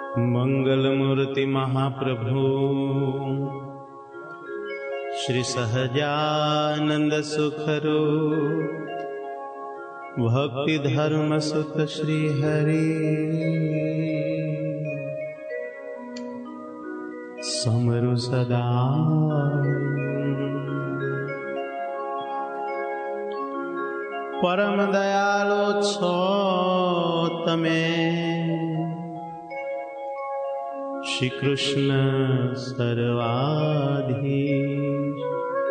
मंगलमूर्ति महाप्रभु श्री सहजानंद सुखरो भक्ति धर्म सुत श्री हरि समरु सदा। परम दयालो छो तमे श्री कृष्ण सर्वाधीश।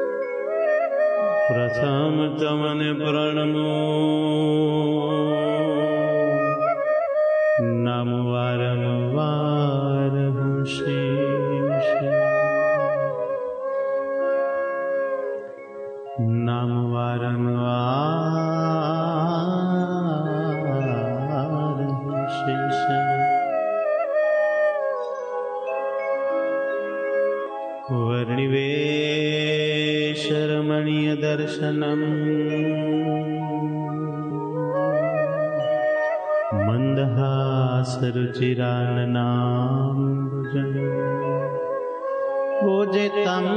प्रथम तमने प्रणमो नमो वारंवार शेष नमो वारंवार शेष। वर्णिवेशरमणीय दर्शनम् मन्दहासरुचिराननाम्बुजम् भोजितम्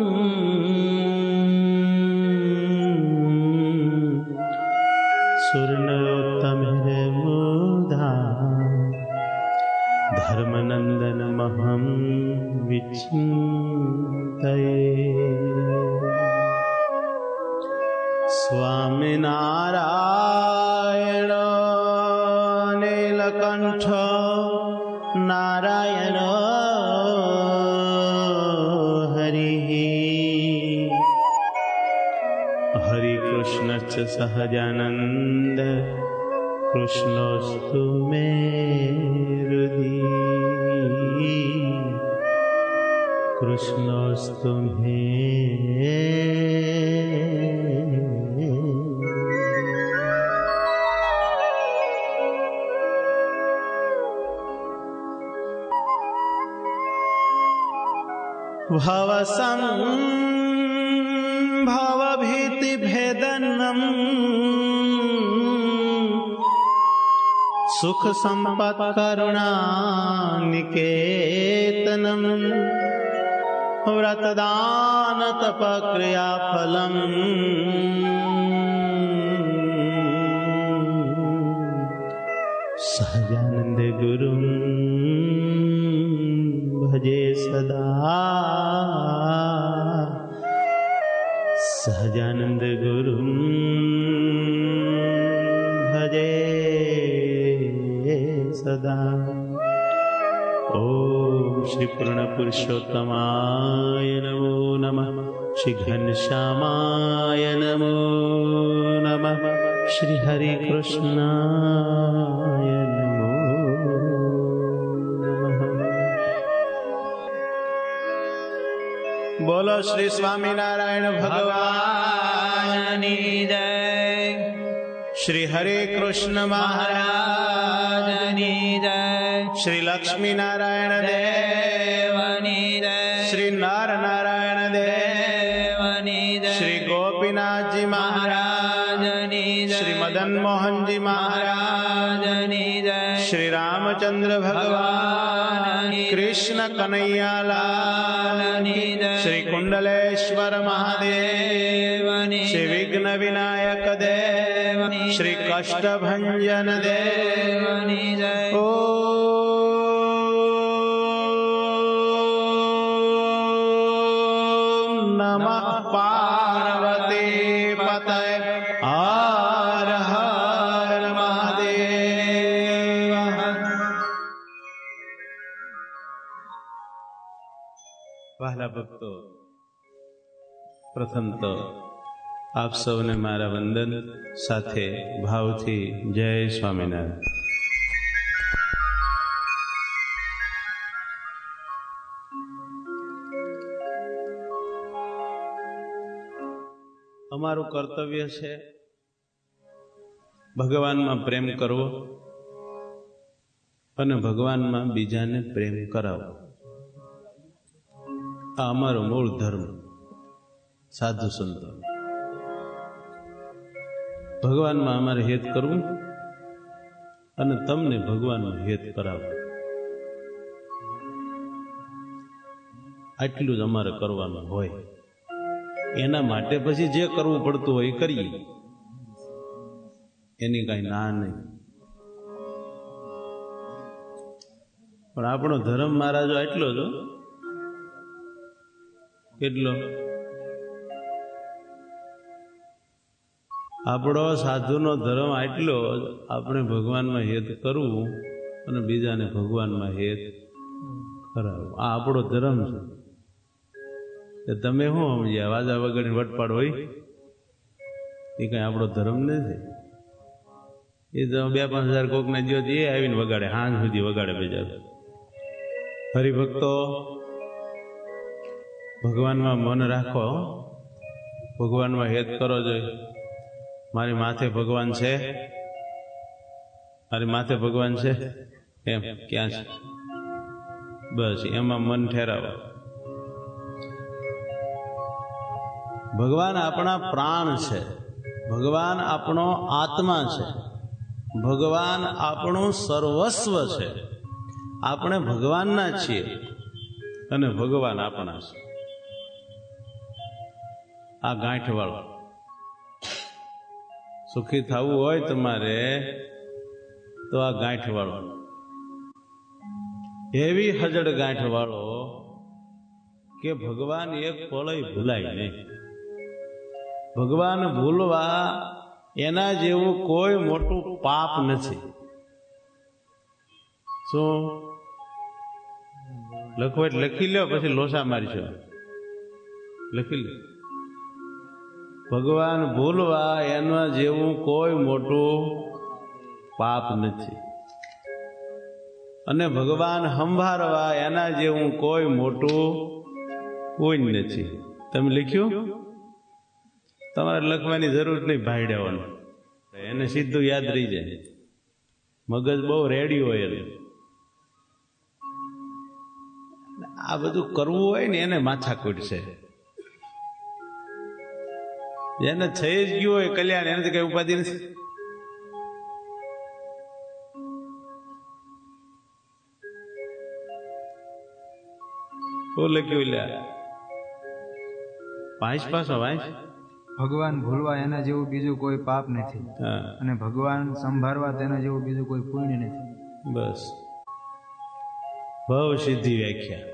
सुवर्णोत्तमैर्मुधा धर्मनन्दनमहं विचिन्तये। स्वामिनारायण नीलकण्ठ नारायण हरिः। हरिकृष्णश्च सहजानन्द कृष्णोऽस्तु मे हृदि कृष्णोऽस्तु मे। भवभीतिभेदनम् सुख संपत् करुणानिकेतनम् व्रतदान तप क्रियाफलम् सहजानंद गुरुं भजे सदा। सहजानंद गुरुं भजे सदा। ओम श्री पूर्ण पुरुषोत्तमाय नमो नमः। श्री घनश्यामाय नमो नमः। श्री हरि कृष्णाय नमो नमः। बोलो श्री स्वामीनारायण भगवान की जय। श्री हरे कृष्ण महाराज की जय। श्री लक्ष्मी नारायण देव की जय। श्री नर नारायण देव की जय। श्री गोपीनाथ जी महाराज की जय। श्री मदन मोहन जी महाराज की जय। श्री रामचंद्र भगवान कृष्ण कन्हैया लाल की जय। श्री कुंडलेश्वर महादेव श्री विघ्न विनायक देव श्री कष्टभंजन देव की जय। ओम नमः पार्वती पतये हर हर महादेव। वहाला भक्तो, प्रथम तो आप सौने मारा वंदन साथे भावथी जय स्वामीनारायण। अमारू कर्तव्य है भगवान में प्रेम करवो अने भगवान में बीजाने प्रेम करावो। आ अमारो मूल धर्म साधु संतो भगवान में अमारे हेत करवू अने तमने भगवान में हेत करावो। આટલું જ અમારે કરવાનું હોય. એના માટે પછી જે કરવું પડતું હોય એ કરીએ, એની કઈ ના નહીં. પણ આપણો ધર્મ મહારાજો એટલો જ, કેટલો? આપણો સાધુનો ધર્મ આટલો જ, આપણે ભગવાનમાં હેત કરવું અને બીજાને ભગવાનમાં હેત કરાવવું. આ આપણો ધર્મ છે. તમે શું સમજ્યા? વાજા વગાડી વટપાડ હોય એ કઈ આપણો ધર્મ નથી. એ તો 2-5 હજાર કોકને જો એ આવીને વગાડે, હાંજ સુધી વગાડે. બીજા હરિભક્તો, ભગવાનમાં મન રાખો, ભગવાનમાં હેત કરો જોઈએ. મારી માથે ભગવાન છે, મારી માથે ભગવાન છે એમ ક્યાં છે? બસ એમાં મન ઠેરાવો. ભગવાન આપણા પ્રાણ છે, ભગવાન આપણો આત્મા છે, ભગવાન આપણું સર્વસ્વ છે. આપણે ભગવાનના છીએ અને ભગવાન આપણા છે. આ ગાંઠ વાળો સુખી થવું હોય તમારે તો આ ગાંઠ વાળો, એવી હજડ ગાંઠ વાળો કે ભગવાન એક પળય ભૂલાય નહીં. ભગવાન ભૂલવા એના જેવું કોઈ મોટું પાપ નથી. શું લખવું એટલે લખી લો, પછી લોસા મારશો. લખી લો, ભગવાન ભૂલવા એના જેવું કોઈ મોટું પાપ નથી, અને ભગવાન સંભાળવા એના જેવું કોઈ મોટું કોઈ નથી. તમે લખ્યું? તમારે લખવાની જરૂર નહીં, ભાઈડાવાનું, એને સીધું યાદ રહી જાય. મગજ બહુ રેડી હોય એને. આ બધું કરવું હોય ને એને માથાકૂટ છે. જેને થઈ જ ગયું હોય કલ્યાણ, એને કઈ ઉપાધિ નથી. શું લખ્યું? વાંચ પાછો વાંચ. ભગવાન ભૂલવા એના જેવું બીજું કોઈ પાપ નથી, અને ભગવાન સંભાળવા તેના જેવું બીજું કોઈ પુણ્ય નથી. બસ બહુ સીધી વ્યાખ્યા.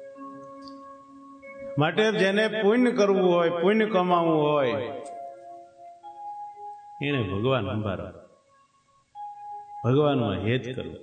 માટે જેને પુણ્ય કરવું હોય, પુણ્ય કમાવવું હોય, એને ભગવાન સંભાળવા, ભગવાનમાં હેત કરવું.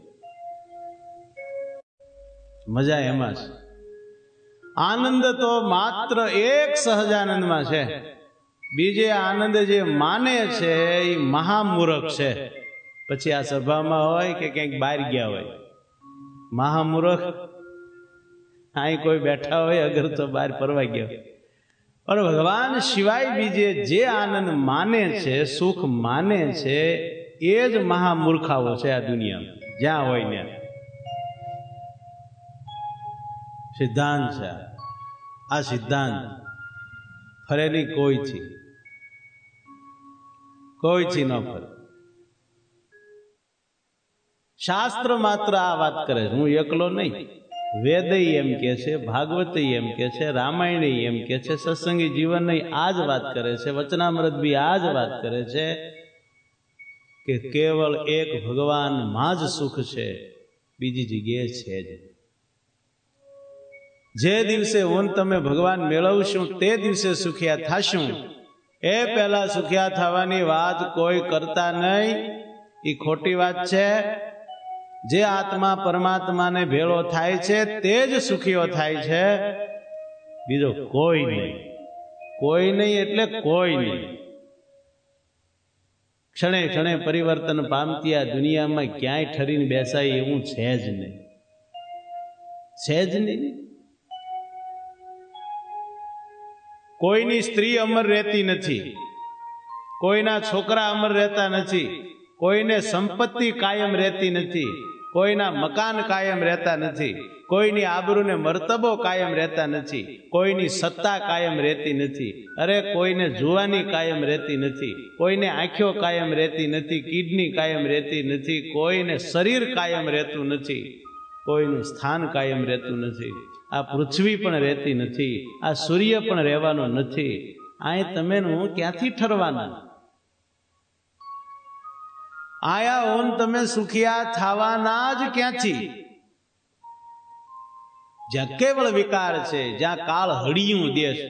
મજા એમાં છે. આનંદ તો માત્ર એક સહજાનંદમાં છે. બીજે આનંદ જે માને છે એ મહામૂર્ખ છે. પછી આ સભામાં હોય કે ક્યાંક બહાર ગયા હોય, મહામૂર્ખ અહીં કોઈ બેઠા હોય અગર તો બહાર ફરવા ગયા. પણ ભગવાન સિવાય બીજે જે આનંદ માને છે, સુખ માને છે, એ જ મહામૂર્ખાઓ છે આ દુનિયામાં, જ્યાં હોય ત્યાં. સિદ્ધાંત છે આ. સિદ્ધાંત ફરે નહીં કોઈથી, કોઈથી ન ફરે. શાસ્ત્ર માત્ર આ વાત કરે છે, હું એકલો નહીં. વેદય એમ કે છે, ભાગવત એમ કે છે, રામાયણ એમ કે છે, સત્સંગી જીવન આ જ વાત કરે છે, વચનામૃત બી આ જ વાત કરે છે કે કેવળ એક ભગવાનમાં જ સુખ છે, બીજી જગ્યાએ છે જ. જે દિવસે હું તમે ભગવાન મેળવશું તે દિવસે સુખિયા થાશું. એ પહેલા સુખિયા થવાની વાત કોઈ કરતા નહીં, એ ખોટી વાત છે. જે આત્મા પરમાત્માને ભેળો થાય છે તે જ સુખીઓ થાય છે, બીજો કોઈ નહીં. કોઈ નહીં એટલે કોઈ નહીં. ક્ષણે ક્ષણે પરિવર્તન પામતી આ દુનિયામાં ક્યાંય ઠરીને બેસાય એવું છે જ નહીં, છે જ નહીં. કોઈની સ્ત્રી અમર રહેતી નથી, કોઈના છોકરા અમર રહેતા નથી, કોઈને સંપત્તિ કાયમ રહેતી નથી, કોઈના મકાન કાયમ રહેતા નથી, કોઈની આબરૂને મર્તબો કાયમ રહેતા નથી, કોઈની સત્તા કાયમ રહેતી નથી. અરે કોઈને જુવાની કાયમ રહેતી નથી, કોઈને આંખો કાયમ રહેતી નથી, કિડની કાયમ રહેતી નથી, કોઈને શરીર કાયમ રહેતું નથી, કોઈનું સ્થાન કાયમ રહેતું નથી. આ પૃથ્વી પણ રહેતી નથી, આ સૂર્ય પણ રહેવાનો નથી. અહીં તમે ક્યાંથી ઠરવાના? આયા ઓન તમે સુખિયા થવાના જ ક્યાંથી? જ્યાં કેવળ વિકાર છે, જ્યાં કાળ હળિયું દેશ.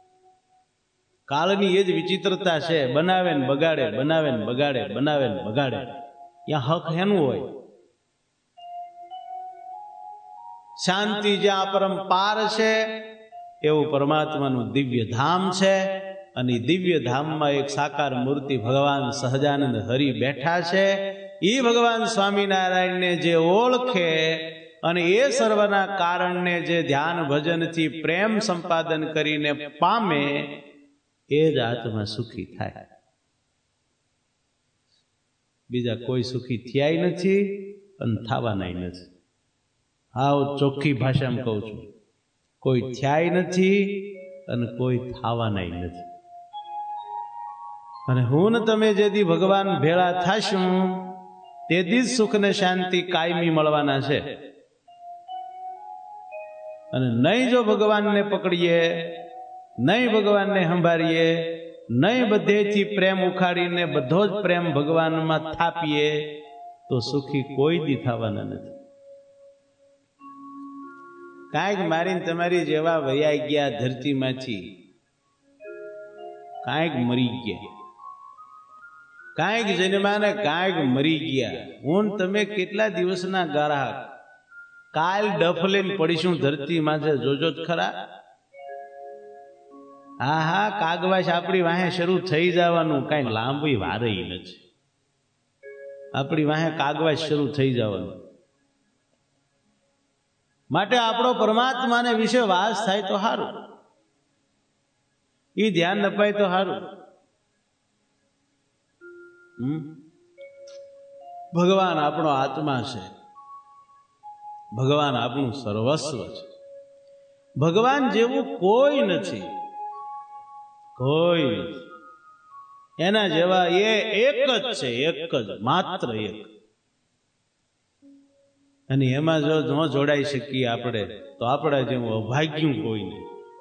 કાળની એ જ વિચિત્રતા છે, બનાવે ને બગાડે, બનાવે ને બગાડે, બનાવે ને બગાડે. ત્યાં હક હેનું હોય? શાંતિ જ્યાં પરંપાર છે એવું પરમાત્માનું દિવ્ય ધામ છે. અને દિવ્ય ધામમાં એક સાકાર મૂર્તિ ભગવાન સહજાનંદ હરિ બેઠા છે. એ ભગવાન સ્વામિનારાયણને જે ઓળખે અને એ સર્વના કારણને જે ધ્યાન ભજનથી પ્રેમ સંપાદન કરીને પામે, એ જ આત્મા સુખી થાય. બીજા કોઈ સુખી થયા નથી અને થવાના નથી. હાવ ચોખ્ખી ભાષામાં કહું છું, કોઈ થયા નથી અને કોઈ થવાના નથી. અને હું ને તમે જેથી ભગવાન ભેળા થાશું તેથી જ સુખ ને શાંતિ કાયમી મળવાના છે. અને નહીં જો ભગવાનને પકડીએ, નહીં ભગવાનને સંભાળીએ, નહીં બધેથી પ્રેમ ઉખાડીને બધો જ પ્રેમ ભગવાનમાં થાપીએ, તો સુખી કોઈ દી થવાના નથી. કાંઈક મારીને તમારી જેવા વૈયા ગયા ધરતીમાંથી, કાંઈક મરી ગયા, કાંઈક જન્માને કાંઈક મરી ગયા. હું તમે કેટલા દિવસના ગારાક, કાલ ડફ લઈને પડીશું ધરતી માથે, જોજો જ ખરા. હા હા, કાગવાસ આપણી વાહે શરૂ થઈ જવાનું, કાંઈ લાંબી વારઈ નથી. આપણી વાહે કાગવાસ શરૂ થઈ જવાનું. માટે આપણો પરમાત્માને વિશે વાસ થાય તો સારું, એ ધ્યાન અપાય તો સારું. ભગવાન આપણો આત્મા છે, ભગવાન આપણું સર્વસ્વ છે. ભગવાન જેવું કોઈ નથી, કોઈ નથી. એના જેવા એ એક જ છે, એક જ, માત્ર એક. અને એમાં જો ન જોડાઈ શકીએ આપણે, તો આપણા જેવું અભાગ્યું કોઈ નહીં.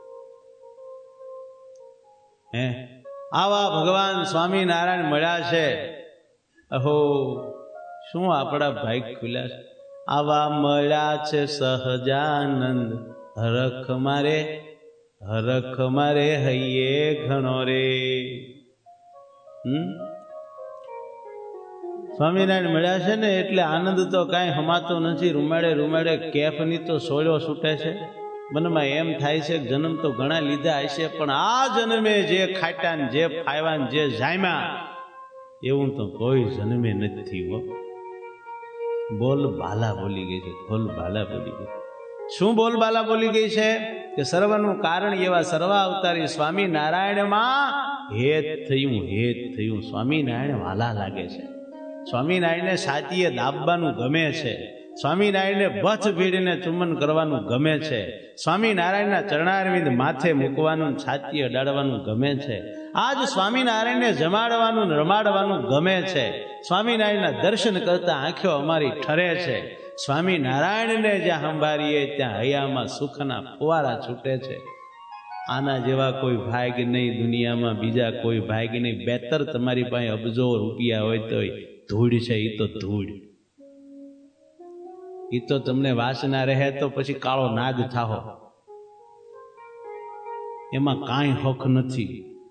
હે, આવા ભગવાન સ્વામિનારાયણ મળ્યા છે. અહો, શું આપણા ભાગ ખુલ્યા છે. આવા મળ્યા છે સહજાનંદ, હરખ મારે, હરખ મારે હૈયે ઘણો રે. સ્વામિનારાયણ મળ્યા છે ને એટલે આનંદ તો કાંઈ હમાતો નથી. રૂમાડે રૂમાડે કેફની તો સોળ્યો છૂટે છે. મનમાં એમ થાય છે કે જન્મ તો ઘણા લીધા હશે, પણ આ જન્મે જે ખાટ્યા ને જે ફાયવા ને જે જામ્યા એવું તો કોઈ જન્મે નથી. હો, બોલ બાલા બોલી ગઈ છે, બોલ બાલા બોલી ગઈ. શું બોલ બાલા બોલી ગઈ છે? કે સર્વનું કારણ એવા સર્વા અવતારી સ્વામિનારાયણમાં હેત થયું, હેત થયું. સ્વામિનારાયણ વાલા લાગે છે. સ્વામિનારાયણને સાચીએ દાબવાનું ગમે છે. સ્વામિનારાયણને બથ ભીડીને ચુંબન કરવાનું ગમે છે. સ્વામિનારાયણના ચરણારવિંદ માથે મૂકવાનું, છાતી અડાડવાનું ગમે છે. આજ સ્વામિનારાયણને જમાડવાનું, રમાડવાનું ગમે છે. સ્વામિનારાયણના દર્શન કરતા આંખો અમારી ઠરે છે. સ્વામિનારાયણને જ્યાં સંભાળીએ ત્યાં હૈયામાં સુખના ફુવારા છૂટે છે. આના જેવા કોઈ ભાગ નહીં દુનિયામાં, બીજા કોઈ ભાગ નહીં. બેતર તમારી પાસે અબજો રૂપિયા હોય તો ધૂળ છે, એ તો ધૂળ. એ તો તમને વાસના રહે તો પછી કાળો નાગ થાહો, એમાં કાંઈ હક નથી.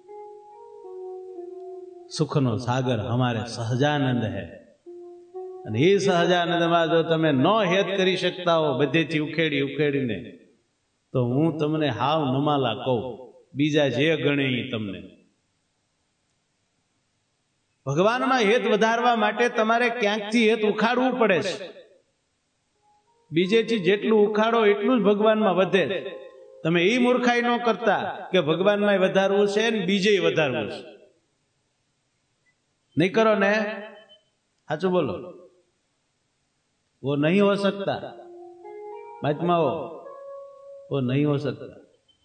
સુખનો સાગર હમારે સહજાનંદ હૈ. અને એ સહજાનંદમાં જો તમે ન હેત કરી શકતા હો બધેથી ઉખેડી ઉખેડીને, તો હું તમને હાવ નમાલા કહું, બીજા જે ગણે એ તમને. ભગવાનમાં હેત વધારવા માટે તમારે ક્યાંકથી હેત ઉખાડવું પડે છે. બીજેથી જેટલું ઉખાડો એટલું જ ભગવાનમાં વધે. તમે એ મૂર્ખાઈ ન કરતા કે ભગવાનમાં વધારવું છે ને બીજે વધારવું છે. નહીં કરો ને, સાચું બોલો. वो नहीं हो सकता महात्माओं, वो नहीं हो सकता.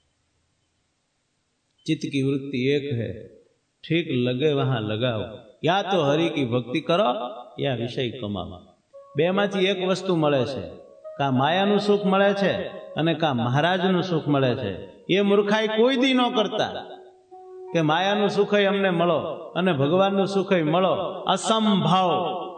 चित्त की वृत्ति एक है, ठीक लगे वहां लगाओ. या तो हरि की भक्ति करो या विषय कमाओ. બે માંથી એક વસ્તુ મળે છે. કા માયાનું સુખ મળે છે અને કા મહારાજનું સુખ મળે છે. એ મૂર્ખાઈ કોઈ દી ન કરતા કે માયાનું સુખ અમને મળો અને ભગવાનનું સુખ મળો. અસંભવ,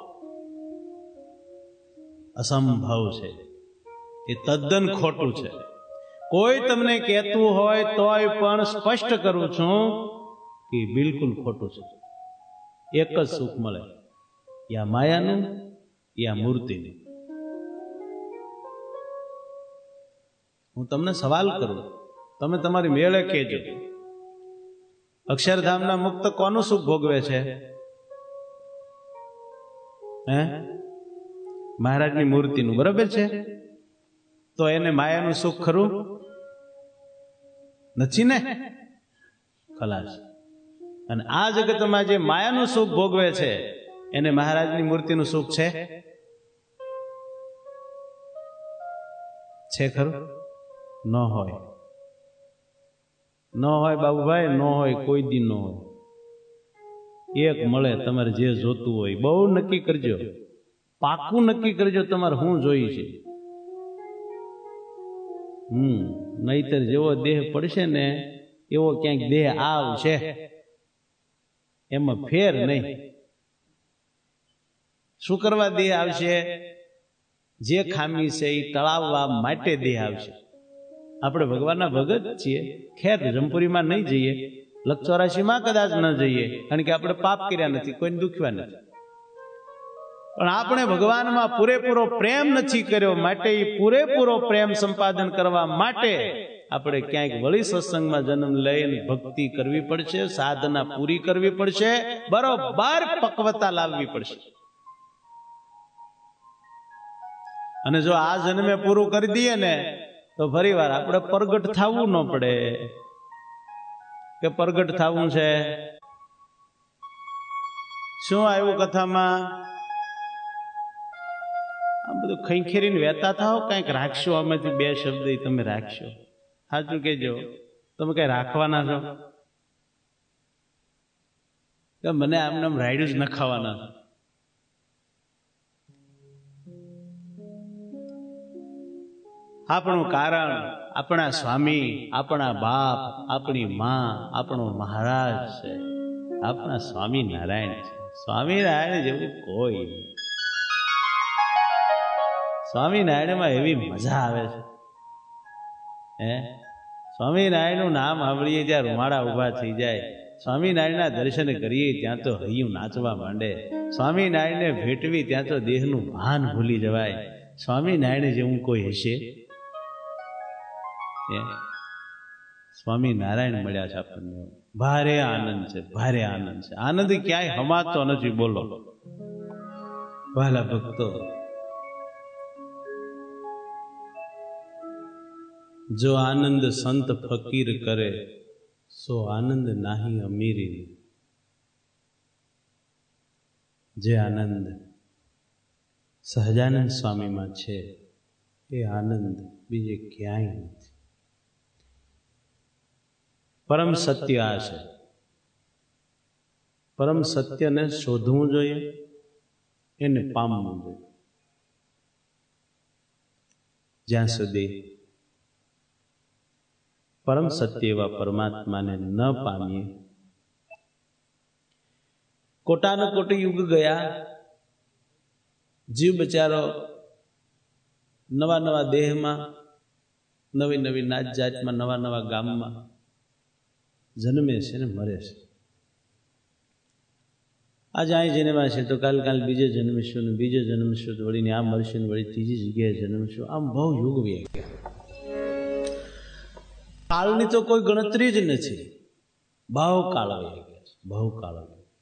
અસંભવ છે. એ તદ્દન ખોટું છે. કોઈ તમને કહેતું હોય તોય પણ સ્પષ્ટ કરું છું કે બિલકુલ ખોટું છે. એક જ સુખ મળે, યા માયાનું યા મૂર્તિનું. હું તમને સવાલ કરું, તમે તમારી મેળે કહેજો, અક્ષરધામના મુક્ત કોનું સુખ ભોગવે છે? હે? મહારાજની મૂર્તિનું. બરાબર છે? તો એને માયાનું સુખ ખરું નથી ને? ખલાસ. અને આ જગતમાં જે માયાનું સુખ ભોગવે છે એને મહારાજની મૂર્તિનું સુખ છે? છે ખરું? ન હોય, ન હોય બાબુભાઈ, ન હોય, કોઈ દી ન હોય. એક મળે, તમારે જે જોતું હોય. બહુ નક્કી કરજો, પાકું નક્કી કરજો તમારે શું જોઈ છે. નહીતર જેવો દેહ પડશે ને એવો ક્યાંક દેહ આવશે, એમાં ફેર નહીં. શું કરવા દેહ આવશે? જે ખામી છે એ ટળાવવા માટે દેહ આવશે. આપણે ભગવાનના ભગત છીએ, ખેર જમપુરીમાં નહીં જઈએ, લખ 84માં કદાચ ન જઈએ, કારણ કે આપણે પાપ કર્યા નથી, કોઈને દુખ્યા નથી. પણ આપણે ભગવાનમાં પૂરેપૂરો પ્રેમ નથી કર્યો, માટે એ પૂરેપૂરો પ્રેમ સંપાદન કરવા માટે આપણે ક્યાંક વળી સત્સંગમાં જન્મ લઈને ભક્તિ કરવી પડશે, સાધના પૂરી કરવી પડશે, બરોબર પક્વતા લાવવી પડશે. અને જો આ જન્મે પૂરું કરી દઈએ ને તો ફરી વાર આપણે પ્રગટ થવું ન પડે. કે પ્રગટ થવું છે શું આવ્યું કથામાં? આ બધું ખંખેરીને વહેતા થાવ, કંઈક રાખશો. આમાંથી બે શબ્દ તમે રાખશો. સાચું કહેજો, તમે કઈ રાખવાના છો કે મને આમને રાયડું જ ન ખાવાના? આપણું કારણ આપણા સ્વામી, આપણા બાપ, આપણી માં, આપણો મહારાજ છે, આપણા સ્વામિનારાયણ છે. સ્વામિનારાયણ જેવું કોઈ નહીં. સ્વામિનારાયણમાં એવી મજા આવે છે. હે, સ્વામિનારાયણનું નામ સાંભળીએ ત્યાં રૂમાડા ઉભા થઈ જાય. સ્વામિનારાયણના દર્શન કરીએ ત્યાં તો હૈયું નાચવા માંડે. સ્વામિનારાયણને ભેટવી ત્યાં તો દેહનું ભાન ભૂલી જવાય. સ્વામિનારાયણ જેવું કોઈ હશે? સ્વામિનારાયણ મળ્યા છે આપણને. ભારે આનંદ છે, ભારે આનંદ છે. આનંદ ક્યાંય હમાતો નથી. બોલો વહાલા ભક્તો, જો આનંદ સંત ફકીર કરે સો આનંદ નાહી અમીરી. જે આનંદ સહજાનંદ સ્વામીમાં છે એ આનંદ બીજે ક્યાંય નથી. પરમ સત્ય આ છે. પરમ સત્યને શોધવું જોઈએ, એને પામવું જોઈએ. જ્યાં સુધી પરમ સત્ય એવા પરમાત્માને ન પામીએ, કોટાનો કોટી યુગ ગયા, જીવ બચારો નવા નવા દેહમાં, નવી નવી નાત જાતમાં, નવા નવા ગામમાં જન્મે છે ને મરે છે. આજે અહીં જન્મ્યા છે તો કાલ બીજે જન્મીશું, ને બીજે જન્મશું તો વળીને આ મરશું, ને વળી ત્રીજી જગ્યાએ જન્મશું. આમ બહુ યુગ વી ગયા. કાળની તો કોઈ ગણતરી જ નથી. બહુ કાળ વહી ગયા છે, બહુ કાળ.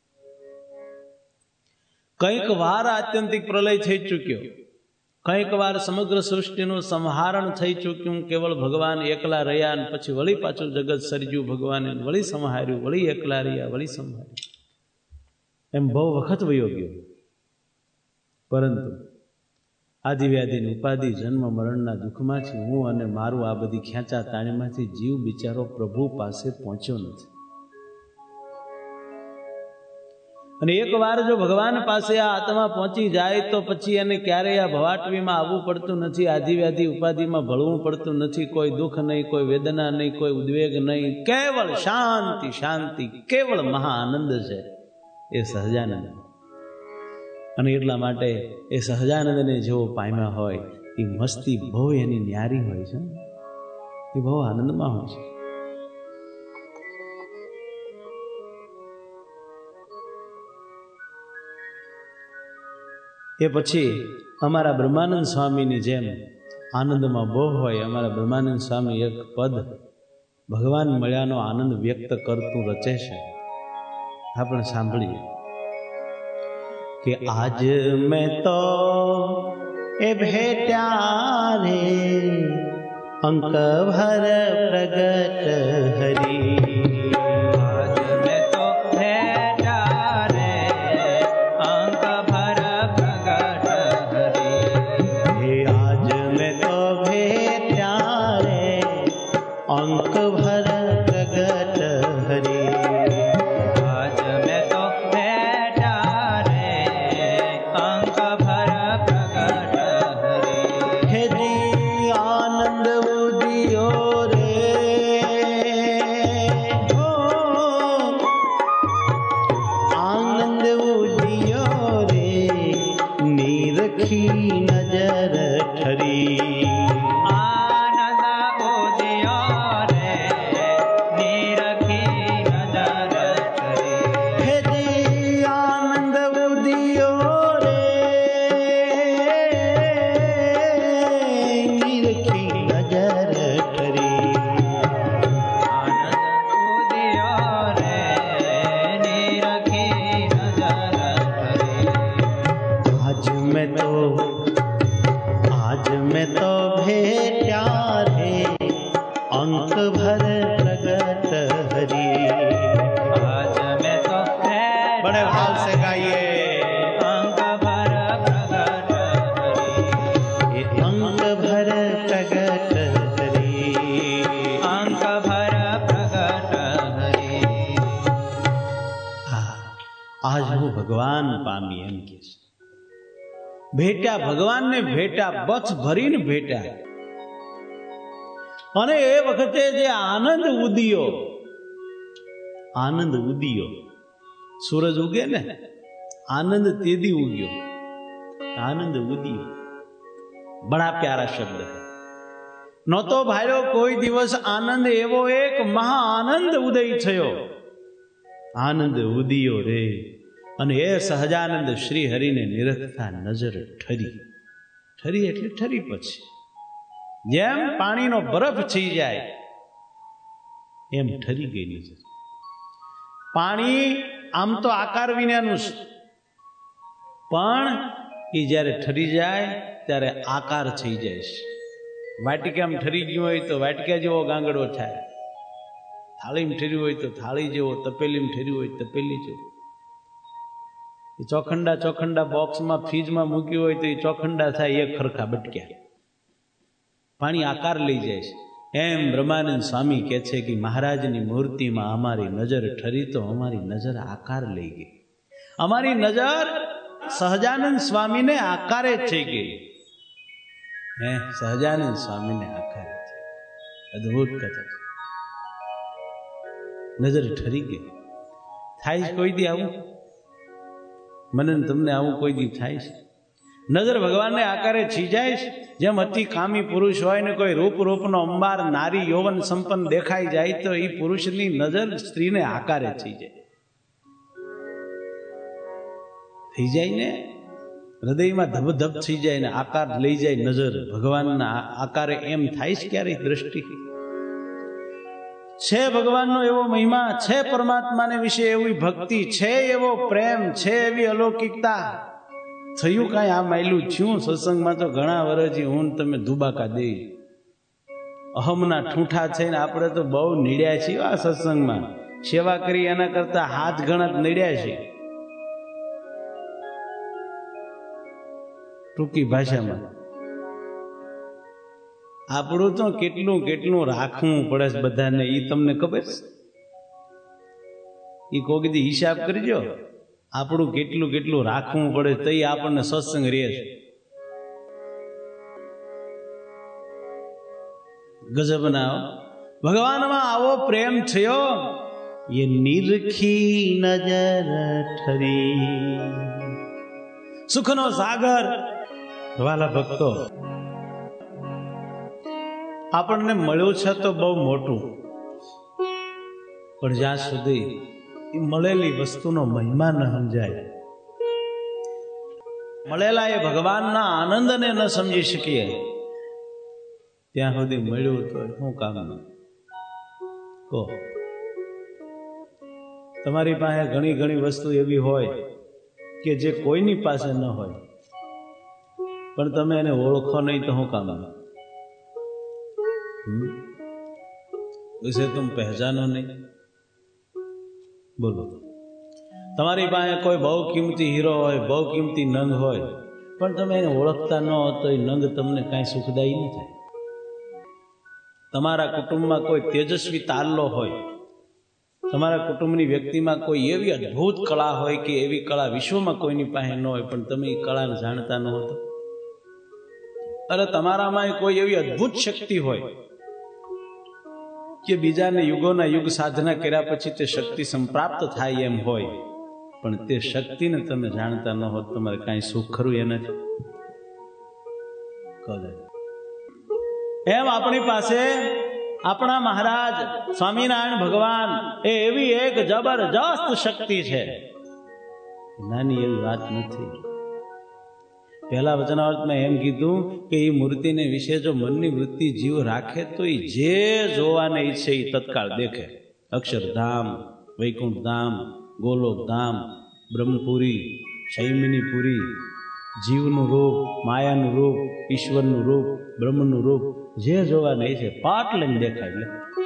કંઈક વાર આત્યંતિક પ્રલય થઈ ચૂક્યો, કંઈક વાર સમગ્ર સૃષ્ટિનું સંહારણ થઈ ચૂક્યું. કેવળ ભગવાન એકલા રહ્યા, અને પછી વળી પાછું જગત સર્જ્યું ભગવાને, વળી સંહાર્યું, વળી એકલા રહ્યા, વળી સંહાર્યું. એમ બહુ વખત વયો ગયો. પરંતુ આદિવ્યાધિની ઉપાધિ, જન્મ મરણના દુઃખમાંથી હું અને મારું આ બધી ખેંચા તાણીમાંથી જીવ બિચારો પ્રભુ પાસે પહોંચ્યો નથી. અને એકવાર જો ભગવાન પાસે આ આત્મા પહોંચી જાય તો પછી એને ક્યારેય આ ભવાટવીમાં આવવું પડતું નથી, આધિવ્યાધિ ઉપાધિમાં ભળવું પડતું નથી. કોઈ દુઃખ નહીં, કોઈ વેદના નહીં, કોઈ ઉદ્વેગ નહીં, કેવળ શાંતિ શાંતિ, કેવળ મહા આનંદ છે એ સહજાનંદ. અને એટલા માટે એ સહજાનંદને જેવો પામ્યા હોય એ મસ્તી બહુ એની ન્યારી હોય છે, એ બહુ આનંદમાં હોય છે. એ પછી અમારા બ્રહ્માનંદ સ્વામીની જેમ આનંદમાં બહુ હોય. અમારા બ્રહ્માનંદ સ્વામી એક પદ ભગવાન મળ્યાનો આનંદ વ્યક્ત કરતું રચે છે, આપણે સાંભળીએ કે આજ મેં તો એ ભેટ્યા રે અંક ભર પ્રગટ હરી. આજ હું ભગવાન પામી એમ કે છે. ભેટ્યા ભગવાનને, ભેટ્યા બસ ભરીને ભેટ્યા. અને એ વખતે જે આનંદ ઉદિયો, આનંદ ઉદિયો, સૂરજ ઉગે ને આનંદ તેદી ઉગ્યો, આનંદ ઉદિયો, બડા પ્યારા શબ્દ હૈ. નહોતો ભાઈઓ કોઈ દિવસ આનંદ એવો એક મહા આનંદ ઉદય થયો, આનંદ ઉદિયો રે. અને એ સહજાનંદ શ્રી હરિને નિરખતા નજર ઠરી. ઠરી એટલે ઠરી પછી જેમ પાણીનો બરફ થઈ જાય એમ ઠરી ગઈ નજર. પાણી આમ તો આકાર વિનાનું છે, પણ એ જ્યારે ઠરી જાય ત્યારે આકાર થઈ જાય છે. વાટિકામાં ઠરી ગયું હોય તો વાટિકા જેવો ગાંગડો થાય, થાળીમાં ઠર્યું હોય તો થાળી જેવો, તપેલીમાં ઠર્યું હોય તપેલી જેવો. ચોખંડા ચોખંડા બોક્સમાં ફ્રીજમાં મૂક્યું હોય તો એ ચોખંડા થાય એક ખરખા બટક્યા, પાણી આકાર લઈ જાય છે. એમ બ્રહ્માનંદ સ્વામી કહે છે કે મહારાજની મૂર્તિમાં અમારી નજર ઠરી તો અમારી નજર આકાર લઈ ગઈ. અમારી નજર સહજાનંદ સ્વામીને આકારે થઈ ગઈ. હે સહજાનંદ સ્વામીને આકારે થઈ. અદભુત કથા છે. નજર ઠરી ગઈ. થાય છે કોઈ દી આવું? મને તમને આવું કોઈ દી થાય છે? નજર ભગવાનને આકારે થઈ જાય છે. જેમ અતિ કામી પુરુષ હોય ને કોઈ રૂપ રૂપનો અંબાર નારી યૌવન સંપન્ન દેખાઈ જાય તો એ પુરુષની નજર સ્ત્રીને આકારે થઈ જાય. થઈ જાય ને હૃદયમાં ધબધબ થઈ જાય ને આકાર લઈ જાય નજર ભગવાનના આકારે. એમ થાય છે ક્યારે દ્રષ્ટિ છે ભગવાનનો એવો મહિમા છે, પરમાત્માને વિશે એવી ભક્તિ છે, એવો પ્રેમ છે, એવી અલૌકિકતા. થયું કાંઈ આ માયલું થયું સત્સંગમાં તો ઘણા વર્ષથી હું તમે દુબાકા દે અહમના ઠૂંઠા છે ને આપણે તો બહુ નીડ્યા છીએ આ સત્સંગમાં. સેવા કરી એના કરતા હાથ ગણત નીડ્યા છે. ટૂંકી ભાષામાં આપણું તો કેટલું કેટલું રાખવું પડે છે બધાને, એ તમને ખબર છે? એ કોક દી હિસાબ કરજો. આપણું કેટલું કેટલું રાખવું પડે તો આપણને સત્સંગ રહે છે. ગજબના ભગવાનમાં આવો પ્રેમ થયો એ નિરખી નજર ઠરી. સુખનો સાગર. વાલા ભક્તો, આપણને મળ્યું છે તો બહુ મોટું, પણ જ્યાં સુધી એ મળેલી વસ્તુનો મહિમા ન સમજાય, મળેલા એ ભગવાનના આનંદને ન સમજી શકીએ, ત્યાં સુધી મળ્યું તો શું કામનું? કહો. તમારી પાસે ઘણી ઘણી વસ્તુ એવી હોય કે જે કોઈની પાસે ન હોય, પણ તમે એને ઓળખો નહીં તો શું કામનું? ઉસે તુમ પહેચાનો નહીં. બોલો. તમારી પાસે કોઈ બહુ કિંમતી હીરો હોય, બહુ કિંમતી નંગ હોય, પણ તમે એને ઓળખતા ન હો તો એ નંગ તમને કાંઈ સુખદાયી નહીં થાય. તમારા કુટુંબમાં કોઈ તેજસ્વી તાલ્લો હોય, તમારા કુટુંબની વ્યક્તિમાં કોઈ એવી અદ્ભુત કળા હોય કે એવી કળા વિશ્વમાં કોઈની પાસે ન હોય, પણ તમે એ કળાને જાણતા ન હો તો, અરે તમારામાં કોઈ એવી અદ્ભુત શક્તિ હોય કે બીજાને યુગોના યુગ સાધના કર્યા પછી તે શક્તિ સંપ્રાપ્ત થાય એમ હોય, પણ તે શક્તિને તમે જાણતા ન હોત, તમારે કાંઈ સુખ ખરું એ નથી. એમ આપણી પાસે આપણા મહારાજ સ્વામિનારાયણ ભગવાન એ એવી એક જબરજસ્ત શક્તિ છે, નાની એવી વાત નથી. પહેલા વચનાવર્તમાં એમ કીધું કે એ મૂર્તિને વિશે જો મનની વૃત્તિ જીવ રાખે તો એ જે જોવાને ઈચ્છે એ તત્કાળ દેખે. અક્ષરધામ, વૈકુંઠધામ, ગોલોકધામ, બ્રહ્મપુરી, શૈમિનીપુરી, જીવનું રૂપ, માયાનું રૂપ, ઈશ્વરનું રૂપ, બ્રહ્મનું રૂપ, જે જોવાને ઈચ્છે પાટ લઈને દેખાય.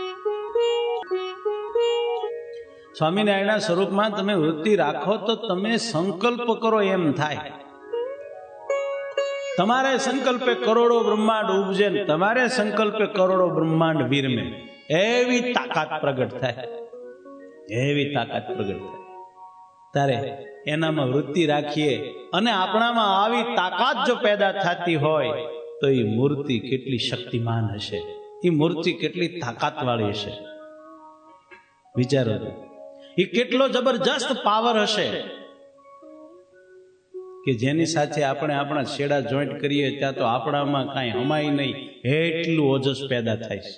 સ્વામિનારાયણના સ્વરૂપમાં તમે વૃત્તિ રાખો તો તમે સંકલ્પ કરો એમ થાય. તમારે સંકલ્પે કરોડો બ્રહ્માંડ ઉપજે, તમારે સંકલ્પે કરોડો બ્રહ્માંડ વિરમે, એવી તાકાત પ્રગટ થાય, એવી તાકાત પ્રગટ થાય. તારે એનામાં વૃત્તિ રાખીએ અને આપણામાં આવી તાકાત જો પેદા થતી હોય તો એ મૂર્તિ કેટલી શક્તિમાન હશે, એ મૂર્તિ કેટલી તાકાત વાળી હશે. વિચારો, એ કેટલો જબરજસ્ત પાવર હશે કે જેની સાથે આપણે આપણા છેડા જોઈન્ટ કરીએ ત્યાં તો આપણામાં કાંઈ હમાય નહીં, એટલું ઓજસ પેદા થાય છે.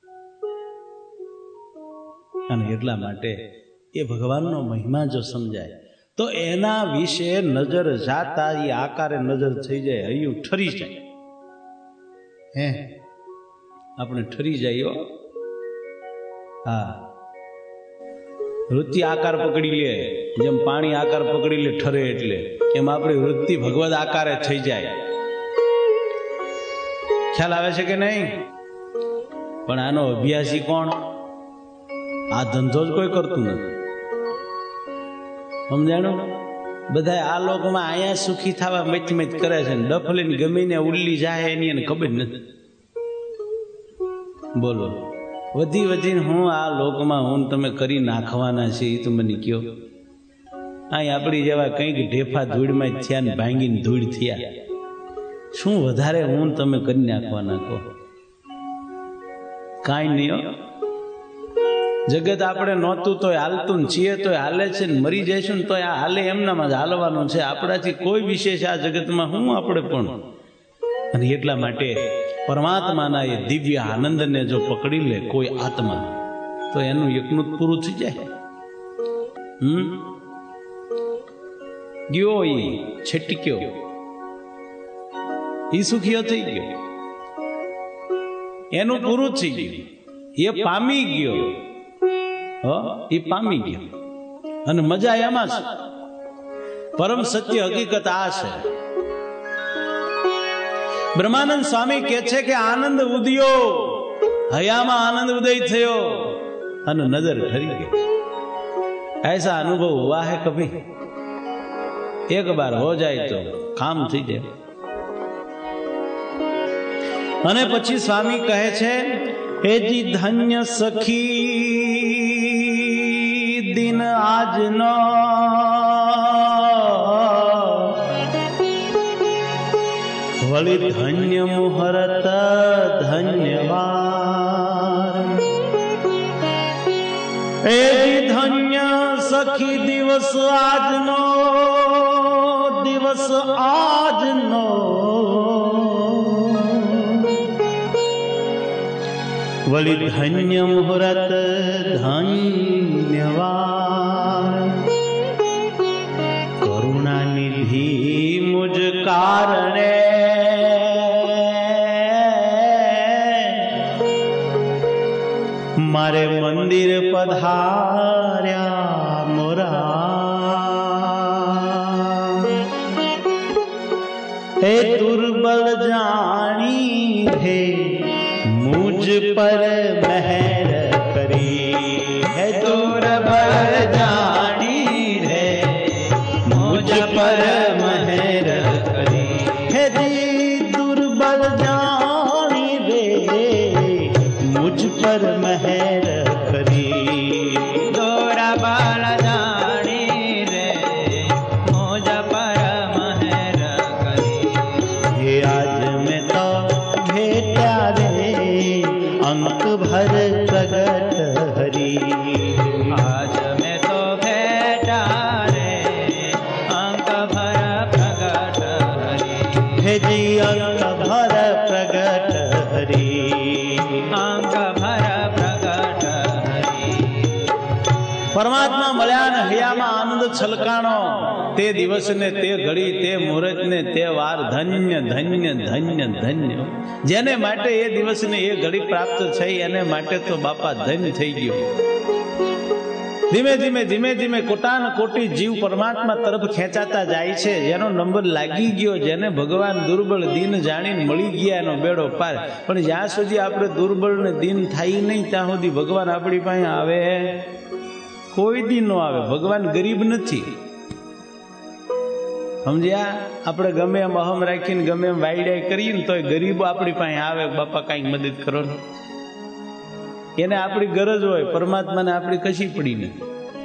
અને એટલા માટે એ ભગવાનનો મહિમા જો સમજાય તો એના વિશે નજર જાતા એ આકારે નજર થઈ જાય, હૈયું ઠરી જાય. હે આપણે ઠરી જાય. હા, વૃત્તિ આકાર પકડી લે, જેમ પાણી આકાર પકડી લે ઠરે, એટલે એમ આપણી વૃત્તિ ભગવદ આકારે થઈ જાય. ખ્યાલ આવે છે કે નહીં? પણ આનો અભ્યાસી કોણ? આ ધંધો જ કોઈ કરતું નથી. સમજાણું? બધા આ લોકોમાં અહીંયા સુખી થવા મચ કરે છે, ડફલીને ગમીને ઉલ્લી જાય એની એને ખબર નથી. બોલો, વધી વધીને હું આ લોકમાં હું તમે કરી નાખવાના છે એ તો મને કયો. અહીં આપણી જેવા કંઈક ઢેફા ધૂળમાં થયા ને ભાંગીને ધૂળ થયા, શું વધારે હું તમે કરી નાખવાના કહો? કાંઈ નહીં. જગત આપણે નહોતું તો હાલતું ને છીએ તો હાલે છે, ને મરી જઈશું ને તો આ હાલે એમનામાં જ હાલવાનું છે. આપણાથી કોઈ વિશેષ આ જગતમાં હું આપણે પણ. અને એટલા માટે પરમાત્માના એ દિવ્ય આનંદને જો પકડી લે કોઈ આત્મા તો એનું એકનું જ પૂરું થઈ જાય. ગયો એ છટક્યો, એ સુખીઓ થઈ ગયો, એનું પૂરું થઈ ગયું, એ પામી ગયો. એ પામી ગયો અને મજા એમાં છે. પરમ સત્ય હકીકત આ છે. બ્રહ્માનંદ સ્વામી કહે છે કે આનંદ ઉદયો, હયામાં આનંદ ઉદય થયો અને નજર ઠરી ગઈ. ऐसा अनुभव हुआ है कभी? एक बार हो जाए तो काम થઈ જાય. અને પછી સ્વામી કહે છે, હે જી ધન્ય સખી દિન આજનો વળી ધન્ય મુહૂર્ત ધન્યવાદ એ ધન્ય સખી દિવસ આજનો વળી ધન્ય મુહૂર્ત ધન્યવાદ કરુણાનિધિ મુજ કારણે મારે મંદિર પધાર્યા મોરા હે દુર્બલ જાણી હે મુझ પર મહેર કરી હે દુર્બલ જાણી રે મુझ પર મહેર કરી હે દુર્બલ જાણી રે મુझ પર મહેર કરી દુર્બલ જાણી રે મુझ પર મહેર કરી હે આજ મેં તો ભેટ્યા રે અંક ભર પ્રગટ હરી આજ મેં તો ભેટા રે અંક ભર પ્રગટ હરી હે જી અંક ભર પ્રગટ હરી અંક ભર પ્રગટ હરી પરમાત્મા મળ્યા ને હૈયામાં આનંદ છલકાણો તે દિવસ ને તે ઘડી તે મુહૂર્ત ને તે વાર ધન્ય ધન્ય ધન્ય ધન્ય જેને માટે એ દિવસ ને એ ઘડી પ્રાપ્ત થઈ એને માટે તો બાપા ધન્ય થઈ ગયો ધીમે ધીમે ધીમે ધીમે કોટાન કોટી જીવ પરમાત્મા તરફ ખેંચાતા જાય છે જેનો નંબર લાગી ગયો જેને ભગવાન દુર્બળ દીન જાણીને મળી ગયા એનો બેડો પાર પણ જ્યાં સુધી આપણે દુર્બળ ને દીન થાય નહીં ત્યાં સુધી ભગવાન આપણી પાસે આવે કોઈ દી ન આવે ભગવાન ગરીબ નથી સમજ્યા આપણે ગમે એમ અહમ રાખીને ગમે એમ વાયડાઈ કરીએ ને તો ગરીબો આપણી પાસે આવે બાપા કાંઈક મદદ કરો ને એને આપણી ગરજ હોય પરમાત્માને આપણી કશી પડી નથી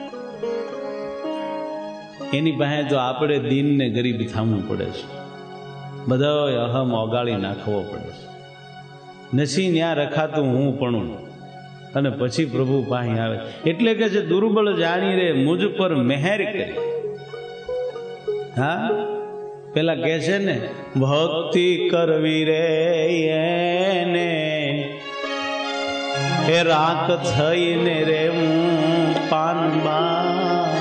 એની પાસે તો આપણે દીન ને ગરીબ થામવું પડે છે બધો અહમ ઓગાળી નાખવો પડે છે નસી ન્યા રખાતું હું પણ અને પછી પ્રભુ પાસે આવે એટલે કે જે દુર્બળ જાણી રે મુझ પર મહેર કરી હા પેલા કહે છે ને ભક્તિ કરવી રે એને એ રાત થઈને રે હું પાનમાં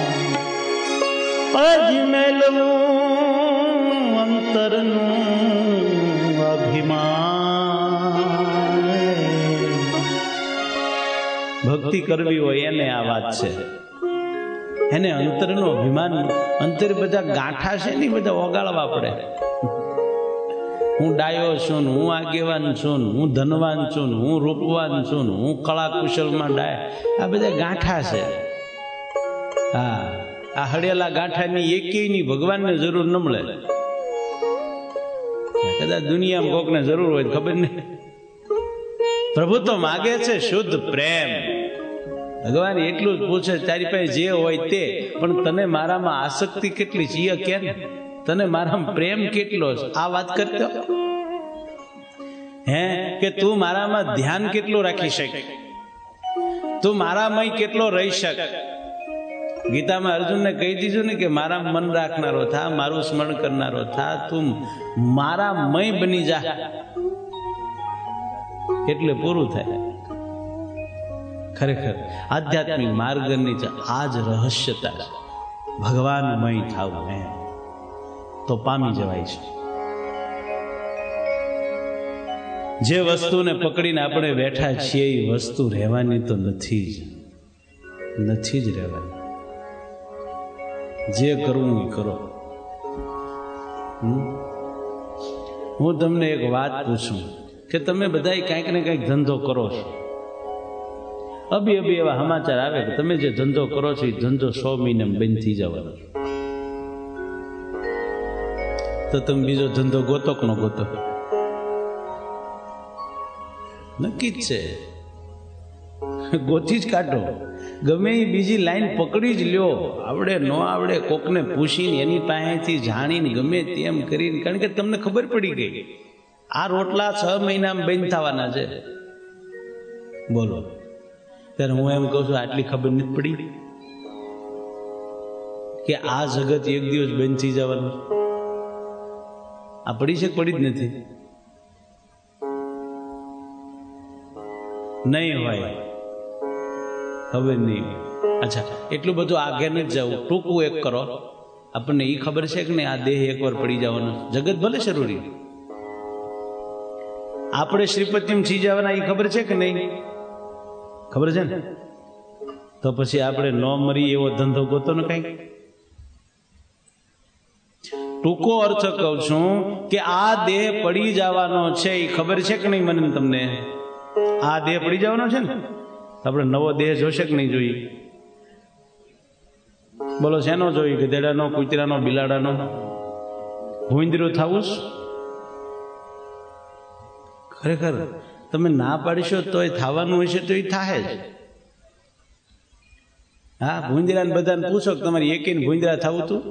અજમેલું અંતરનું અભિમાન ભક્તિ કરવી હોય એને આ વાત છે એને અંતરનું અભિમાન અંતર બધા ગાંઠા છે ને બધા ઓગાળવા પડે હું ડાયો છું ને હું આગેવાન છું ને હું ધનવાન છું ને હું રૂપવાન છું ને હું કળા કુશલમાં ડાય આ બધા ગાંઠા છે હા આ હળેલા ગાંઠાની એકેયની ભગવાનને જરૂર ન મળે કદાચ દુનિયામાં કોકને જરૂર હોય ખબર નહીં પ્રભુ તો માગે છે શુદ્ધ પ્રેમ ભગવાન એટલું જ પૂછે તારી પાસે જે હોય તે પણ તને મારામાં આસક્તિ કેટલી છે કેમ તને મારામાં પ્રેમ કેટલો છે આ વાત કરતો હે કે તું મારામાં ધ્યાન કેટલું રાખી શકે તું મારામાં કેટલો રહી શકે ગીતામાં અર્જુનને કહી દીધું ને કે મારા મન રાખનારો થા મારું સ્મરણ કરનારો થા તું મારા મય બની જા એટલે પૂરું થાય ખરેખર આધ્યાત્મિક માર્ગની આ જ રહસ્યતા છે ભગવાનમય થાવું એમ તો પામી જવાય છે જે વસ્તુને પકડીને આપણે બેઠા છીએ એ વસ્તુ રહેવાની તો નથી જ રહેવાની જે કરવું એ કરો હું તમને એક વાત પૂછું કે તમે બધા કંઈક ને કંઈક ધંધો કરો છો અભી એવા સમાચાર આવે કે તમે જે ધંધો કરો છો એ ધંધો 100 મહિને બંધ થઈ જવાનો તો તમે બીજો ધંધો ગોતો કે ન ગોતો નક્કી જ છે ગોતી જ કાઢો ગમે એ બીજી લાઈન પકડી જ લ્યો, આવડે ન આવડે કોકને પૂછીને એની પાસેથી જાણીને ગમે તેમ કરીને, કારણ કે તમને ખબર પડી ગઈ આ રોટલા 6 મહિનામાં બંધ થવાના છે. બોલો, ત્યારે હું એમ કહું છું આટલી ખબર નથી પડી કે આ જગત એક દિવસ બંધ થઈ જવાનું? આ પડી છે? પડી જ નથી. નહીં હોય, ખબર નહીં. અચ્છા, એટલું બધું આગે નથી જવું, ટૂંકું એક કરો. આપણને એ ખબર છે કે નહીં આ દેહ એકવાર પડી જવાનો? જગત ભલે જરૂરી, આપણે શ્રીપતિમાં થઈ જવાના એ ખબર છે કે નહીં? ખબર છે ને? તો પછી આપણે ન મરી એવો ધંધો ગોતો ને કઈ. ટૂંકો અર્થ કહું છું કે આ દેહ પડી જવાનો છે એ ખબર છે કે નહીં મને તમને? આ દેહ પડી જવાનો છે ને, આપણે નવો દેહ જોશે કે નહીં જોઈએ? બોલો, શેનો જોઈએ? ગધેડાનો, કૂતરાનો, બિલાડાનો? ભૂંદરું થવું? ખરેખર તમે ના પાડીશો તો એ થવાનું હશે તો એ થાય જ. હા, ભૂંદરાને બધાને પૂછો કે તમારે એકેને ભૂંદરા થવું તું?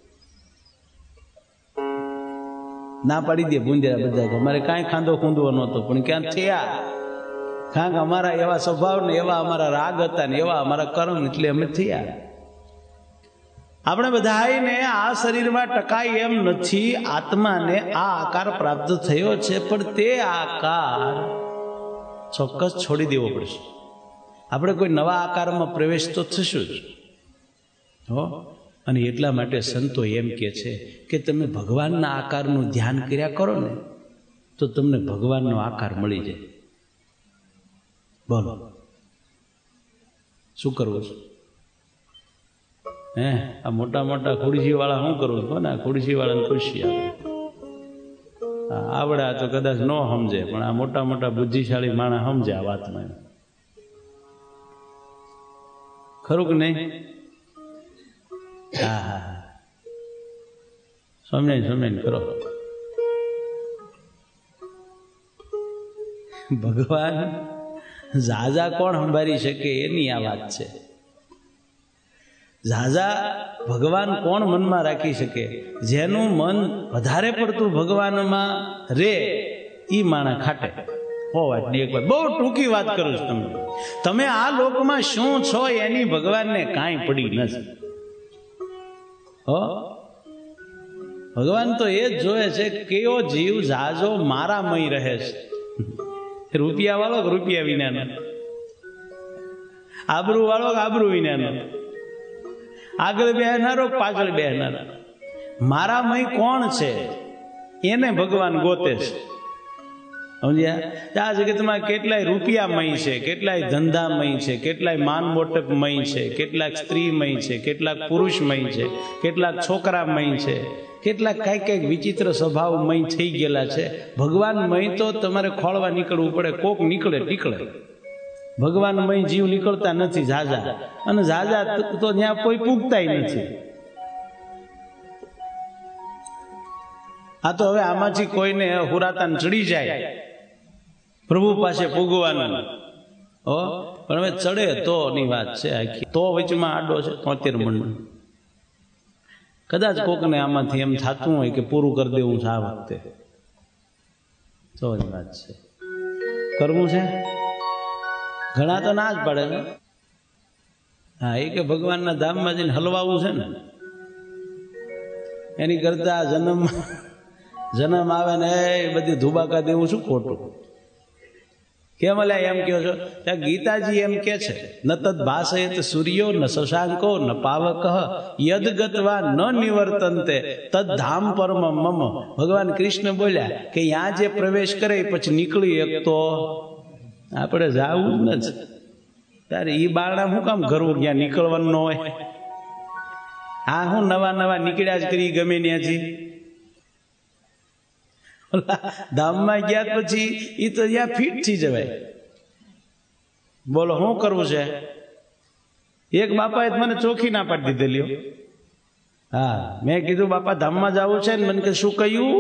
ના પાડી દે ભૂંદરા બધા, અમારે કાંઈ ખાંદો ખૂંદવો નહોતો, પણ ક્યાં થયા? કારણ કે અમારા એવા સ્વભાવ ને એવા અમારા રાગ હતા ને એવા અમારા કર્મ, એટલે અમે થયા. આપણે બધાને આ શરીરમાં ટકાય એમ નથી. આત્માને આ આકાર પ્રાપ્ત થયો છે, પણ તે આકાર ચોક્કસ છોડી દેવો પડશે. આપણે કોઈ નવા આકારમાં પ્રવેશ તો થશું જ. હો, અને એટલા માટે સંતો એમ કહે છે કે તમે ભગવાનના આકારનું ધ્યાન કર્યા કરો ને તો તમને ભગવાનનો આકાર મળી જાય. બોલો, શું કરવું છે? હે, આ મોટા મોટા ખુરશી વાળા શું કરવું? કોને ખુરશી વાળાને ખુરશી આવડે તો કદાચ ન સમજે, પણ આ મોટા મોટા બુદ્ધિશાળી માણસ સમજે આ વાતમાં. ખરું કે નહીં? હા હા, સમજાય કરો. ભગવાન ઝાઝા કોણ સંભાળી શકે એની આ વાત છે. ઝાઝા ભગવાન કોણ મનમાં રાખી શકે? જેનું મન વધારે પડતું ભગવાનમાં રે એ માણસ ખાટે. હો વાતની એક વાત, બહુ ટૂંકી વાત કરું છું તમને. તમે આ લોકમાં શું છો એની ભગવાનને કાંઈ પડી નથી. હો, ભગવાન તો એ જ જોયે છે કેવો જીવ ઝાઝો મારામય રહે છે. રૂપિયા વાળો કે રૂપિયા વિનાનો, આબરૂ વાળો કે આબરૂ વિનાનો, આગળ બેહનારો પાછળ બેહનારો, મારામય કોણ છે એને ભગવાન ગોતે છે. સમજ્યા? આ જગતમાં કેટલાય રૂપિયામય છે, કેટલાય ધંધામય છે, કેટલાય માન મોટપમય છે, કેટલાક સ્ત્રીમય છે, કેટલાક પુરુષમય છે, કેટલાક છોકરામય છે, કેટલાક કાંઈક કાંઈક વિચિત્ર સ્વભાવમય થઈ ગયેલા છે. ભગવાનમય તો તમારે ખોળવા નીકળવું પડે, કોક નીકળે નીકળે. ભગવાનમય જીવ નીકળતા નથી ઝાઝા, અને ઝાઝા તો ત્યાં કોઈ પૂગતાય નથી. આ તો હવે આમાંથી કોઈને હુરાતાન ચડી જાય પ્રભુ પાસે પૂગવાનું, હો, પણ હવે ચડે તો ની વાત છે આખી. તો વચમાં આડો છે 73 મંડળ. કદાચ કોકને આમાંથી એમ થતું હોય કે પૂરું કરી દેવું છે આ વખતે, તો જ વાત છે. કરવું છે? ઘણા તો ના જ પડે. હા, એ કે ભગવાનના ધામમાં જઈને હલવાવું છે ને, એની કરતા જન્મ આવે ને એ બધી ધુબાકા દેવું શું ખોટું? કેમ અલ્યા એમ કહો છો? ત્યાં ગીતાજી એમ કે છે, ન તદ ભાસયત સૂર્યો ન શશાંકો ન પાવક યદ ગત્વા ન નિવર્તન્તે તદ ધામ પરમ મમ. ભગવાન કૃષ્ણ બોલ્યા કે ત્યાં જે પ્રવેશ કરે પછી નીકળી એક તો આપણે જાવું જ નથી. તારે ઈ બારણા શું કામ ઘરવું ક્યાં નીકળવાનું ન હોય? હા, હું નવા નીકળ્યા જ કરી ગમે ત્યાંથી. ધામમાં ગયા પછી ઈ તો ત્યાં ફિટ થઈ જવાય. બોલો શું કરવું છે? એક બાપાએ મને ચોખ્ખી ના પાડી દીધેલી. હા, મેં કીધું બાપા ધામમાં જવું છે ને. મને કે શું કહ્યું?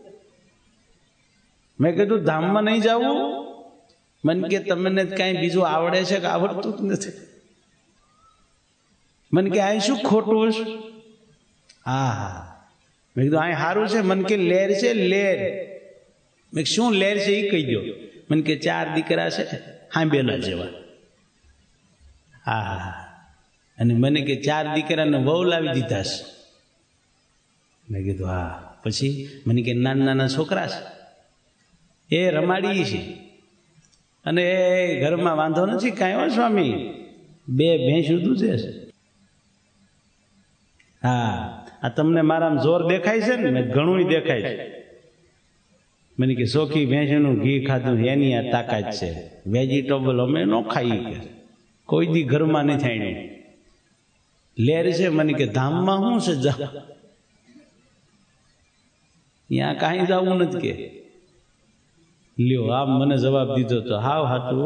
મેં કીધું ધામમાં નહીં જવું. મને કે તમને કઈ બીજું આવડે છે કે આવડતું જ નથી? મને કે આ શું ખોટું છે? હા, મેં કીધું આ સારું છે. મને કે લેર છે, લેર. મેં શું લેર છે એ કહી દો. મને કે 4 દીકરા છે હાંબેલા જેવા. હા, અને મને કે 4 દીકરાને વહુ લાવી દીધા છે. મેં કીધું હા. પછી મને કે નાના નાના છોકરા છે, એ રમાડી છે, અને એ ઘરમાં વાંધો નથી કાંઈ. હો સ્વામી, 2 ભેંસું દૂધે છે. હા, આ તમને મારામાં જોર દેખાય છે ને? ઘણું દેખાય છે. મને કે સોખી ભેંસનું ઘી ખાધું એની આ તાકાત છે. વેજીટેબલ અમે ન ખાઈએ, કે કોઈ દી ઘરમાં નથી આણ્યું. લેર છે. મને કે ધામમાં શું છે? ત્યાં કાંઈ જવું નથી કે. લ્યો, આમ મને જવાબ દીધો તો હાવ હાચું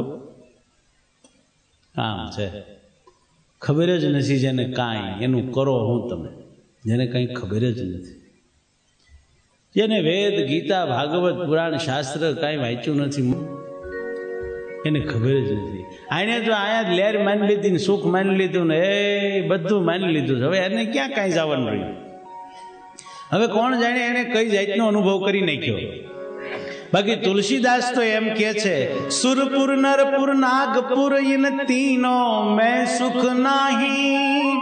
કામ છે. ખબર જ નથી જેને કાંઈ, એનું કરો હું તમે. જેને કંઈ ખબર જ નથી, જેને વેદ ગીતા ભાગવત પુરાણ શાસ્ત્ર કાંઈ વાંચ્યું નથી, એને ખબર જ નથી. આને તો અહીંયા લેર માની લીધી ને સુખ માની લીધું ને એ બધું માની લીધું. હવે એને ક્યાં કાંઈ જવાનું રહ્યું? હવે કોણ જાણે એને કઈ જાતનો અનુભવ કરી નાખ્યો. બાકી તુલસીદાસ તો એમ કે છે, સુરપુર નરપુર નાગપુર ઇન તીનો મેં સુખ નાહી.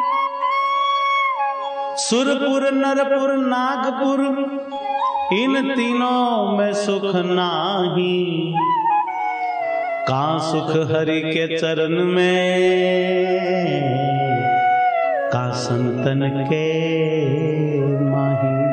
सुरपुर नरपुर नागपुर इन तीनों में सुख नाही. का सुख हरि के चरण में, का संतन के माही.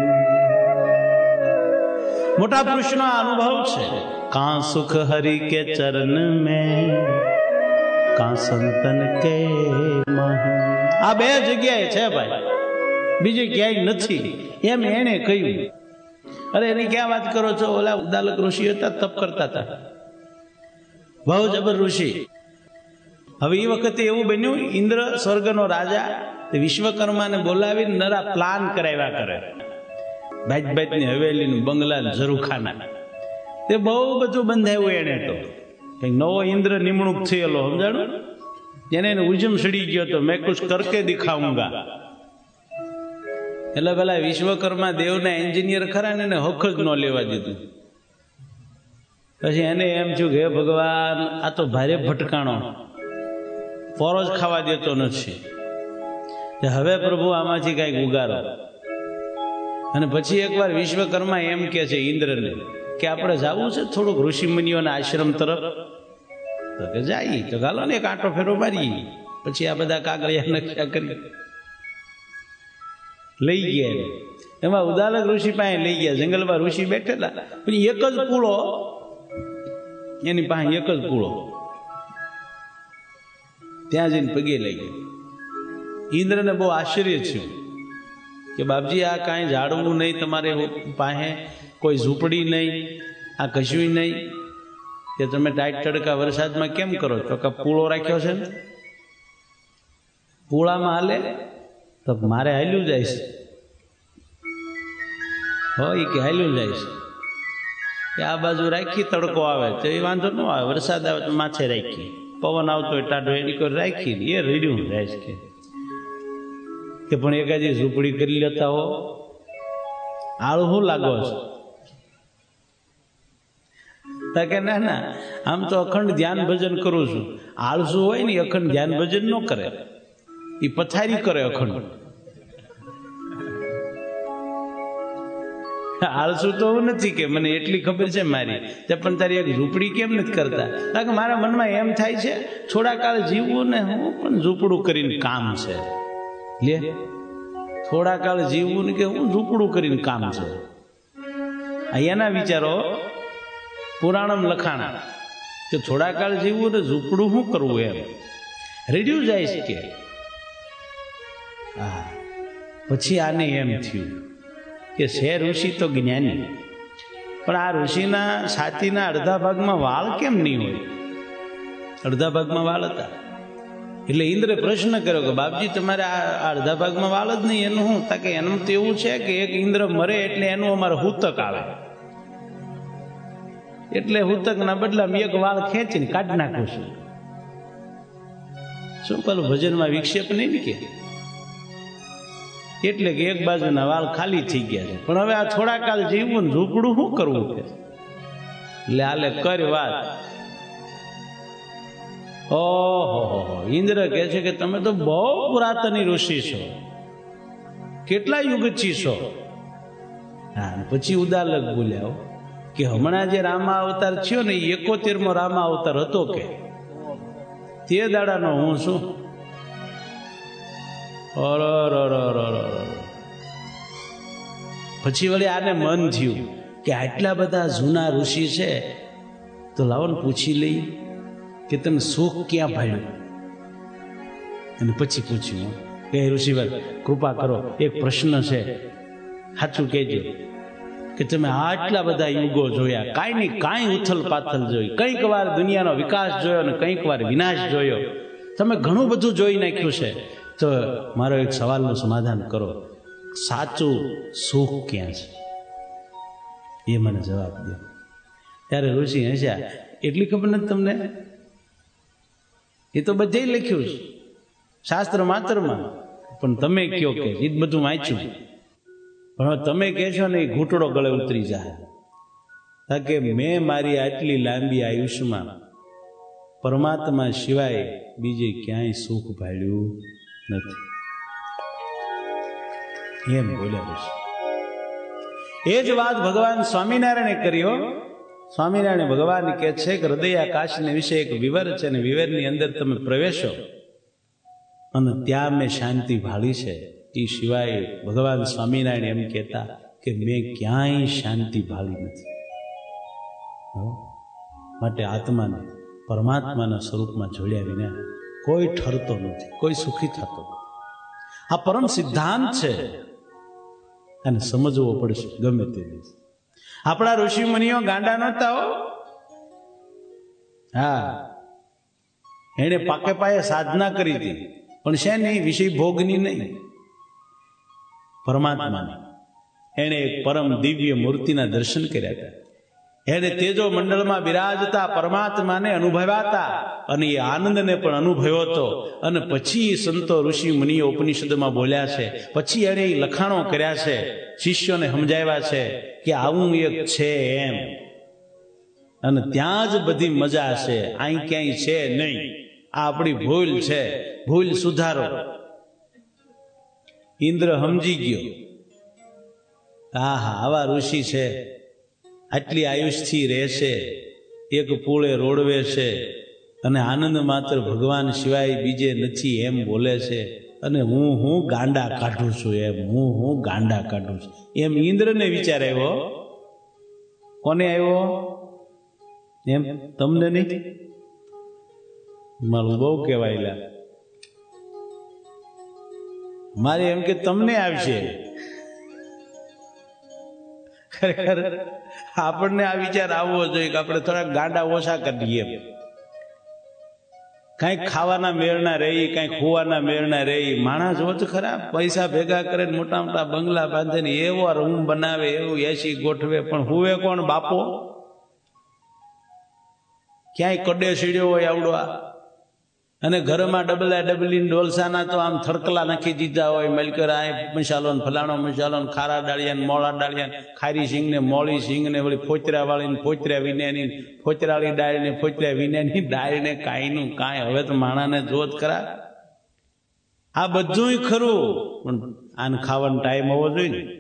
मोटा पुरुषનો અનુભવ છે. का सुख हरि के चरण में, का संतन के माही. આ 2 જગ્યાએ છે ભાઈ, બીજી ક્યાંય નથી એમ એને કહ્યું. અરે એની ક્યાં વાત કરો છો? ઓલા ઉદાલક ઋષિ હતા, તપ કરતા હતા, બહુ જબર ઋષિ. હવે એ વખતે એવું બન્યું, ઇન્દ્ર સ્વર્ગનો રાજા વિશ્વકર્માને બોલાવીને નરા પ્લાન કરાવ્યા કરે. બાજની હવેલીનું, બંગલા, ઝરૂખાના, તે બહુ બધું બંધાયું એને. તો કઈક નવો ઇન્દ્ર નિમણૂક થયેલો, સમજાણું? જેને ઉજમ સડી ગયો તો મેં કુછ કરકે દિખાઉંગા. એટલે પેલા વિશ્વકર્મા દેવના એન્જિનિયર ખરા ને એને હક જ ન લેવા દીધું. પછી એને એમ થયું કે હે ભગવાન, આ તો ભારે ભટકાણો, પોરો જ ખાવા દેતો નથી. હવે પ્રભુ આમાંથી કઈક ઉગારો. અને પછી એકવાર વિશ્વકર્મા એમ કે છે ઇન્દ્રને કે આપણે જવું છે થોડુંક ઋષિ મુનિઓના આશ્રમ તરફ. તો કે જાય તો ગાલો ને એક આંટો ફેરો મારી. પછી આ બધા કાગળિયા નકશા કરી લઈ ગયા. એમાં ઉદાલક ઋષિ પાસે લઈ ગયા. જંગલમાં ઋષિ બેઠેલા, પણ એક જ પૂળો એની પાસે, એક જ પૂળો. ત્યાં જઈને પગે લઈ ગયા. ઇન્દ્રને બહુ આશ્ચર્ય થયું કે બાપજી, આ કાંઈ ઝાડવું નહીં તમારે પાસે, કોઈ ઝૂંપડી નહીં, આ કશું નહીં, કે તમે ટાઈટ તડકા વરસાદમાં કેમ કરો છો? કે પૂળો રાખ્યો છે ને, પૂળામાં હાલે તો મારે હાલ્યું જાય છે. હોય કે હાલ્યું જાય છે, કે આ બાજુ રાખી તડકો આવે તો એ વાંધો ન આવે, વરસાદ આવે તો માથે રાખી, પવન આવતો હોય ટાઢો એની કોઈ રાખી એ રેડ્યું જાય છે. કે પણ એકાદી ઝૂંપડી કરી લેતા હો, આળું શું લાગો છે? કે ના ના, આમ તો અખંડ ધ્યાન ભજન કરું છું. આળસુ હોય ને અખંડ ધ્યાન ભજન ન કરે, એ પથારી કરે અખંડ. આળસુ તો હું નથી કે મને એટલી ખબર છે મારી, પણ તારી એક ઝૂંપડી કેમ નથી કરતા? કારણ કે મારા મનમાં એમ થાય છે થોડા કાળ જીવવું ને, હું પણ ઝૂંપડું કરીને કામ છે. લે, થોડા કાળ જીવવું ને કે હું ઝૂંપડું કરીને કામ છે. અહીંયાના વિચારો પુરાણમ લખાણા કે થોડા કાળ જીવવું ને ઝૂંપડું શું કરવું, એમ રેડ્યું જાય છે કે. હા, પછી આને એમ થયું કે છે ઋષિ તો જ્ઞાની, પણ આ ઋષિના છાતીના અડધા ભાગમાં વાળ કેમ નહીં હોય? અડધા ભાગમાં વાળ હતા. એટલે ઇન્દ્રે પ્રશ્ન કર્યો કે બાપજી, તમારે આ અડધા ભાગમાં વાળ જ નહીં, એનું શું? તાકે એનું તો એવું છે કે એક ઇન્દ્ર મરે એટલે એનું અમારે હૂતક આવે, એટલે હૂતકના બદલામાં એક વાળ ખેંચીને કાઢી નાખું છું. શું પેલું ભજનમાં વિક્ષેપ નહીં ને કે, એટલે કે એક બાજુના વાલ ખાલી થઈ ગયા છે, પણ હવે આ થોડા કાલ જીવવું ને ઝૂંપડું શું કરવું કે, એટલે આલે કર વાત. ઓહો, ઇન્દ્ર કહે છે કે તમે તો બહુ પુરાતની ઋષિ છો, કેટલા યુગચી છો. હા, પછી ઉદાલક બોલ્યા કે હમણાં જે રામા અવતાર થયો ને 71મો રામા અવતાર હતો કે, તે દાડાનો હું છું. પછી વળી આને મન થયું કે આટલા બધા જૂના ઋષિ છે તો લાવો ને પૂછી લઈ કે તમે સુખ ક્યાં ભાળ્યું. અને પછી પૂછ્યું કે ઋષિભાઈ કૃપા કરો, એક પ્રશ્ન છે, સાચું કહેજો કે તમે આટલા બધા યુગો જોયા, કાંઈ નહીં કાંઈ ઉથલ પાથલ જોઈ, કંઈક વાર દુનિયાનો વિકાસ જોયો ને કંઈક વાર વિનાશ જોયો, તમે ઘણું બધું જોઈ નાખ્યું છે, તો મારો એક સવાલનું સમાધાન કરો, સાચું સુખ ક્યાં છે એ મને જવાબ દો. ત્યારે ઋષિ હસ્યા, એટલી ખબર નથી તમને, એ તો બધે લખ્યું છે શાસ્ત્ર માત્રમાં, પણ તમે કયો કે એ બધું વાંચ્યું, પણ તમે કહેશો ને એ ઘૂંટડો ગળે ઉતરી જાય કે મેં મારી આટલી લાંબી આયુષ્યમાં પરમાત્મા સિવાય બીજે ક્યાંય સુખ ભાળ્યું નથી, એમ બોલ્યા છે. એ જ વાત ભગવાન સ્વામિનારાયણે કર્યો. સ્વામિનારાયણ ભગવાન કહે છે કે હૃદય આકાશને વિશે એક વિવર છે, અને વિવરની અંદર તમે પ્રવેશો અને ત્યાં મેં શાંતિ ભાળી છે, એ સિવાય ભગવાન સ્વામિનારાયણ એમ કહેતા કે મેં ક્યાંય શાંતિ ભાળી નથી. માટે આત્માને પરમાત્માના સ્વરૂપમાં જોડ્યા વિના કોઈ ઠરતો નથી, કોઈ સુખી થતો નથી. આ પરમ સિદ્ધાંત છે અને સમજવો પડશે ગમે તે દિવસ. આપણા ઋષિ મુનિઓ ગાંડા નહોતા હો. હા, એને પાકે પાયે સાધના કરી હતી, પણ છે નહીં વિષય ભોગની નહીં, પરમાત્માની. એને એક પરમ દિવ્ય મૂર્તિના દર્શન કર્યા હતા, એને તેજો મંડળમાં બિરાજતા પરમાત્માને અનુભવાતા, અને એ આનંદને પણ અનુભવ્યો હતો. અને પછી સંતો ઋષિ મુનિઓ ઉપનિષદમાં બોલ્યા છે, પછી એને એ લખાણો કર્યા છે, શિષ્યોને સમજાવ્યા છે કે આવું એક છે એમ, અને ત્યાં જ બધી મજા છે, અહીં ક્યાંય છે નહીં, આ આપણી ભૂલ છે, ભૂલ સુધારો. ઇન્દ્ર સમજી ગયો, હા આવા ઋષિ છે, આટલી આયુષથી રહેશે, એક પૂળે રોડવે છે, અને આનંદ માત્ર ભગવાન સિવાય બીજે નથી એમ બોલે છે, અને હું ગાંડા કાઢું છું, એમ હું ગાંડા કાઢું છું, એમ ઇન્દ્રને વિચાર આવ્યો. કોને આવ્યો એમ? તમને નહીં? મારું બહુ કહેવાયેલા, મારે એમ કે તમને આવશે. ખરેખર આપણને આ વિચાર આવવો જોઈએ કે આપણે થોડા ગાંડા ઓછા કરી દઈએ, કઈક ખાવાના મેળના રહી, કઈક ખોવાના મેળના રહી. માણસ જો તો ખરા પૈસા ભેગા કરે, મોટા મોટા બંગલા બાંધે ને એવો રૂમ બનાવે, એવું એસી ગોઠવે, પણ હુવે કોણ? બાપો. ક્યાંય કડે સીડ્યો હોય આવડવા, અને ઘરમાં ડબલા ડબલી ડોલસાના તો આમ થડકલા નાખી દીધા હોય, મલકર આ મસાલો ને ફલાણો મસાલો ને ખારા ડાળિયા ને મોળા ડાળિયા, ખારી સિંગ ને મોળી સિંગ ને વળી ફોચરા વાળી ને ફોચરા વિનેની, ફોચરાળી ડાળ ને ફોચરા વિનેની ડાળ ને કાંઈનું કાંઈ. હવે તો માણાને જોત ખરા, આ બધું ખરું, પણ આને ખાવાનો ટાઈમ હોવો જોઈએ ને.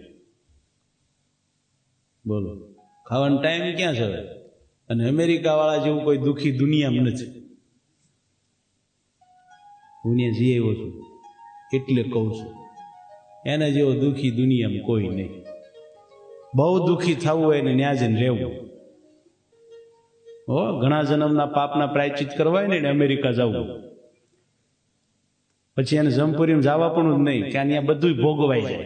બોલો, ખાવાનો ટાઈમ ક્યાં છે? અને અમેરિકા વાળા જેવું કોઈ દુઃખી દુનિયામાં નથી. હું ને જઈ આવ્યો છું એટલે કહું છું, એના જેવો દુઃખી દુનિયામાં કોઈ નહીં. બહુ દુઃખી થવું હોય ને ન્યા જઈને રહેવું. ઘણા જન્મના પાપના પ્રાયચિત કરવા હોય ને અમેરિકા જવું, પછી એને જમપુરીમાં જવા પણ જ નહીં, કે ત્યાં બધું ભોગવાઈ જાય.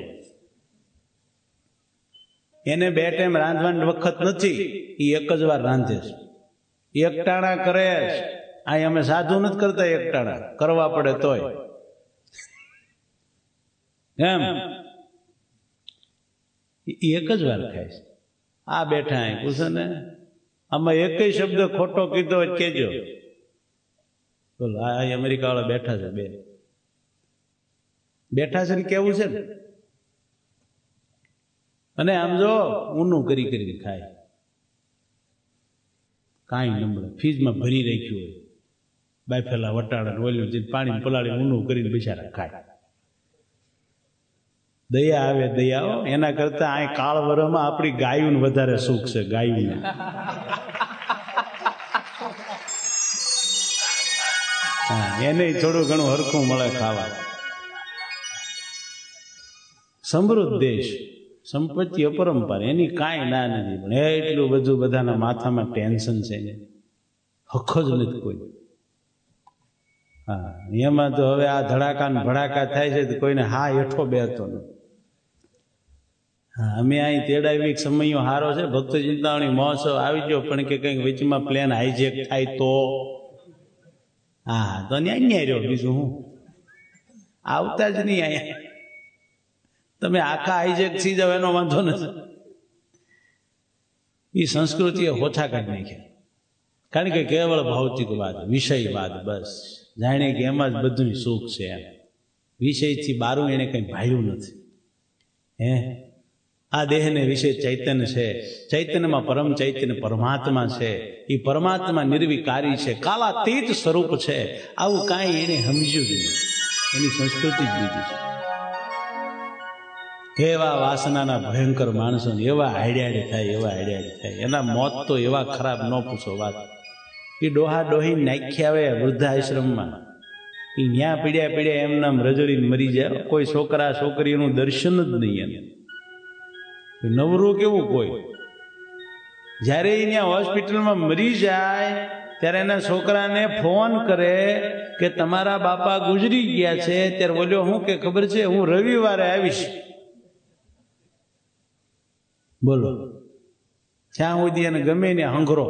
એને બે ટાઈમ રાંધવાની વખત નથી, એ એક જ વાર રાંધે છે, એકટાણા કરે છે. અહીં અમે સાધુ નથી કરતા, એકટાણા કરવા પડે તોય એમ, એક જ વાર ખાય છે. આ બેઠા અહીં પૂછે ને, આમાં એક શબ્દ ખોટો કીધો હોય કેજો, બોલો, આ અમેરિકા વાળા બેઠા છે, બેઠા છે ને કેવું છે ને, અને આમ જો ઊનું કરી કરીને ખાય, કાંઈ ન મળે, ફ્રીજમાં ભરી રાખ્યું હોય, બાયફેલા વટાણા ઓલ્યું જે પાણી પલાળી ઊનું કરીને બિચારા ખાય. દયા આવે, દયા. એના કરતા આ કાળ વરમાં આપણી ગાયું વધારે સુખ છે, ગાયું. હા, એને થોડું ઘણું હરખું મળે ખાવા. સમૃદ્ધ દેશ, સંપત્તિ અપરંપાર, એની કાંઈ ના નથી, પણ એટલું બધું બધાના માથામાં ટેન્શન છે ને, હક જ નથી કોઈ. હા, એમાં તો હવે આ ધડાકા ને ભડાકા થાય છે તો કોઈને હા હેઠો બેસતો નથી. હા, અમે અહીં તેડાવી સમયો હારો છે, ભક્ત ચિંતામણી મહોત્સવ આવી ગયો, પણ કે કંઈક વચમાં પ્લેન હાઈજેક થાય તો હા તો ન્યાય રહ્યો, બીજું હું આવતા જ નહીં અહીંયા. તમે આખા હાઈજેક થઈ જાવ એનો વાંધો નથી, એ સંસ્કૃતિએ હોછા કાઢી નાખ્યા. કારણ કે કેવળ ભૌતિકવાદ, વિષયવાદ, બસ જાણે કે એમાં જ બધું સુખ છે. એમ વિષયથી બારું એને કંઈ ભાળ્યું નથી. આ દેહને વિશે ચૈતન્ય છે, ચૈતન્યમાં પરમ ચૈતન્ય પરમાત્મા છે, એ પરમાત્મા નિર્વિકારી છે, કાલાતીત સ્વરૂપ છે. આવું કાંઈ એને સમજ્યું જ નહીં. એની સંસ્કૃતિ જ બીજી છે. એવા વાસનાના ભયંકર માણસો એવા હાડ્યાડી થાય, એવા હાડ્યાડી થાય. એના મોત તો એવા ખરાબ, ન પૂછો વાત. એ ડોહા ડોહી નાખી આવે વૃદ્ધાશ્રમમાં, એ ન્યા પીડ્યા પીડ્યા એમ નામ રજડીને મરી જાય. કોઈ છોકરા છોકરીનું દર્શન જ નહીં. એને નવરું કેવું કોઈ. જ્યારે એ ત્યાં હોસ્પિટલમાં મરી જાય ત્યારે એના છોકરાને ફોન કરે કે તમારા બાપા ગુજરી ગયા છે. ત્યારે બોલ્યો હું કે ખબર છે, હું રવિવારે આવીશ. બોલો, ત્યાં સુધી એને ગમે ને હંગરો,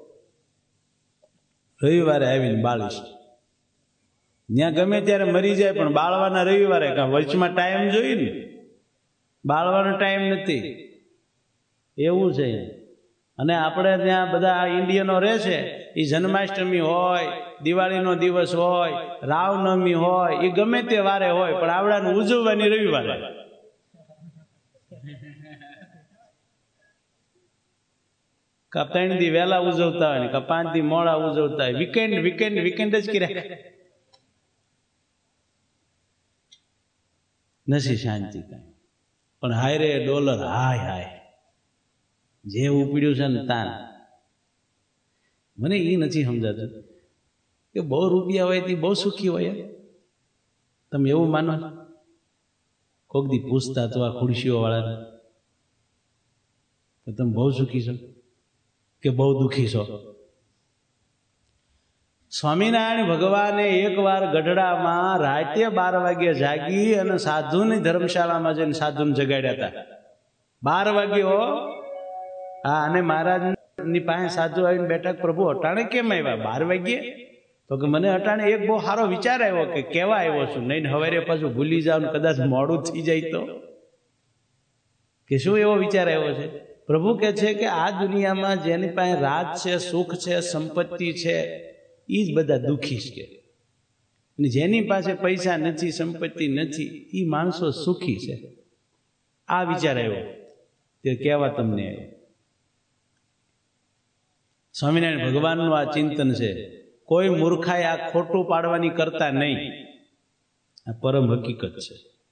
રવિવારે આવીને બાળીશ. ત્યાં ગમે ત્યારે મરી જાય, પણ બાળવાના રવિવારે. વચમાં ટાઈમ જોઈએ ને, બાળવાનો ટાઈમ નથી, એવું છે. અને આપણે ત્યાં બધા ઇન્ડિયનો રહે છે, એ જન્માષ્ટમી હોય, દિવાળીનો દિવસ હોય, રામનવમી હોય, એ ગમે તે વારે હોય, પણ આવડાને ઉજવવાની રવિવારે. કા 3 દી વહેલા ઉજવતા હોય ને કા 5 દી મોડા ઉજવતા હોય. વીકેન્ડ વીકેન્ડ વીકેન્ડ જ કર્યા નથી શાંતિ કાંઈ. પણ હાય રે ડોલર, હાય હાય જે ઉપડ્યું છે ને તાન. મને એ નથી સમજાતું કે બહુ રૂપિયા હોય તે બહુ સુખી હોય. તમે એવું માનો? કોક દી પૂછતા તો આ ખુરશીઓ વાળાને કે તમે બહુ સુખી છો કે બહુ દુઃખી છો? સ્વામિનારાયણ ભગવાને એકવાર ગઢડામાં રાતે 12 વાગે જાગી અને સાધુની ધર્મશાળામાં જઈને સાધુને જગાડ્યા હતા. 12 વાગ્યો. હા, અને મહારાજની પાસે સાધુ આવીને બેઠા, પ્રભુ અટાણે કેમ આવ્યા 12 વાગ્યે? તો કે મને અટાણે એક બહુ સારો વિચાર આવ્યો કે કેવા આવ્યો છું, નહીં હવારે પાછું ભૂલી જાવ ને કદાચ મોડું થઈ જાય તો. કે શું એવો વિચાર આવ્યો છે? પ્રભુ કહે છે કે આ દુનિયામાં જેની પાસે રાજ છે, સુખ છે, સંપત્તિ છે, એ જ બધા દુઃખી છે. અને જેની પાસે પૈસા નથી, સંપત્તિ નથી, એ માણસો સુખી છે. આ વિચાર આવ્યો તે કહેવા તમને આવ્યો. સ્વામિનારાયણ ભગવાનનું આ ચિંતન છે. કોઈ મૂર્ખાએ આ ખોટું પાડવાની કરતા નહીં. આ પરમ હકીકત છે,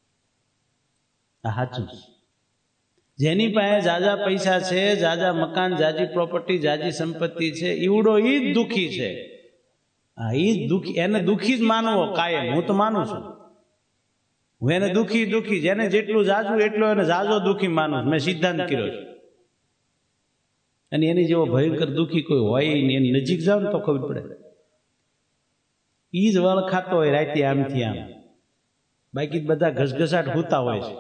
આ સાચું છે. જેની પાસે જાજા પૈસા છે, જાજા મકાન, જાજી પ્રોપર્ટી, જાજી સંપત્તિ છે, ઈવડો ઈ જ દુઃખી છે. હા, ઈ જ દુઃખી. એને દુઃખી જ માનવો કાયમ. હું તો માનું છું, હું એને દુઃખી. જેને જેટલું જાજુ એટલો એને જાજો દુઃખી માનું છું. મેં સિદ્ધાંત કર્યો છે. અને એની જેવો ભયંકર દુઃખી કોઈ હોય નહીં. એની નજીક જાવ ને તો ખબર પડે. ઈ જ વળ ખાતો હોય રાતે આમથી આમ. બાકી બધા ઘસઘસાટ હોતા હોય છે.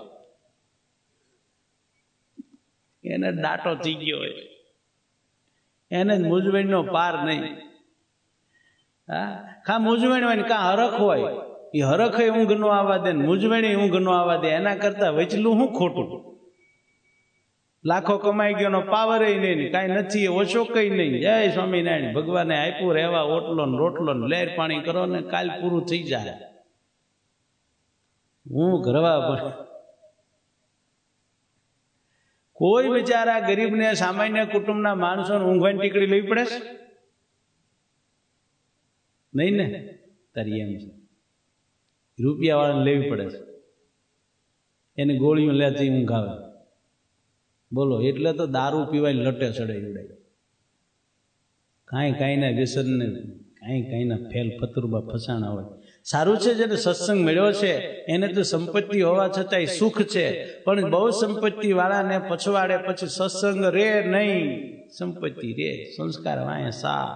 એને દાટો થઈ ગયો હોય, એને મૂંઝવણનો પાર નહીં. હા, કા મૂંઝવણ હોય ને કા હરખ હોય. એ હરખ ઊંઘ નો આવવા દે, મૂંઝવણી ઊંઘ નો આવવા દે. એના કરતા વચલું હું ખોટું. લાખો કમાઈ ગયો પાવર નહીં, કાંઈ નથી, ઓછો કઈ નહીં. જય સ્વામિનારાયણ, ભગવાને આપ્યું રહેવા ઓટલો ને રોટલો ને લહેર પાણી કરો ને કાલ પૂરું થઈ જાય. હું ઘરવા કોઈ બિચારા ગરીબને, સામાન્ય કુટુંબના માણસોને ઊંઘવાની ટીકડી લેવી પડે છે નહીં ને? તારી એમ છે, રૂપિયા વાળાને લેવી પડે છે, એને ગોળીઓ લેતી ઊંઘ આવે. બોલો, એટલે તો દારૂ પીવાય લટે ચડે ઉડાય, કાંઈ ના વ્યસન ને કાંઈ ના ફેલ ફતરુબા ફસાણા હોય. સારું છે જેને સત્સંગ મળ્યો છે એને તો સંપત્તિ હોવા છતાંય સુખ છે, પણ બહુ સંપત્તિ વાળાને પછવાડે પછી સત્સંગ રે નહીં, સંપત્તિ રે, સંસ્કાર વાય સા.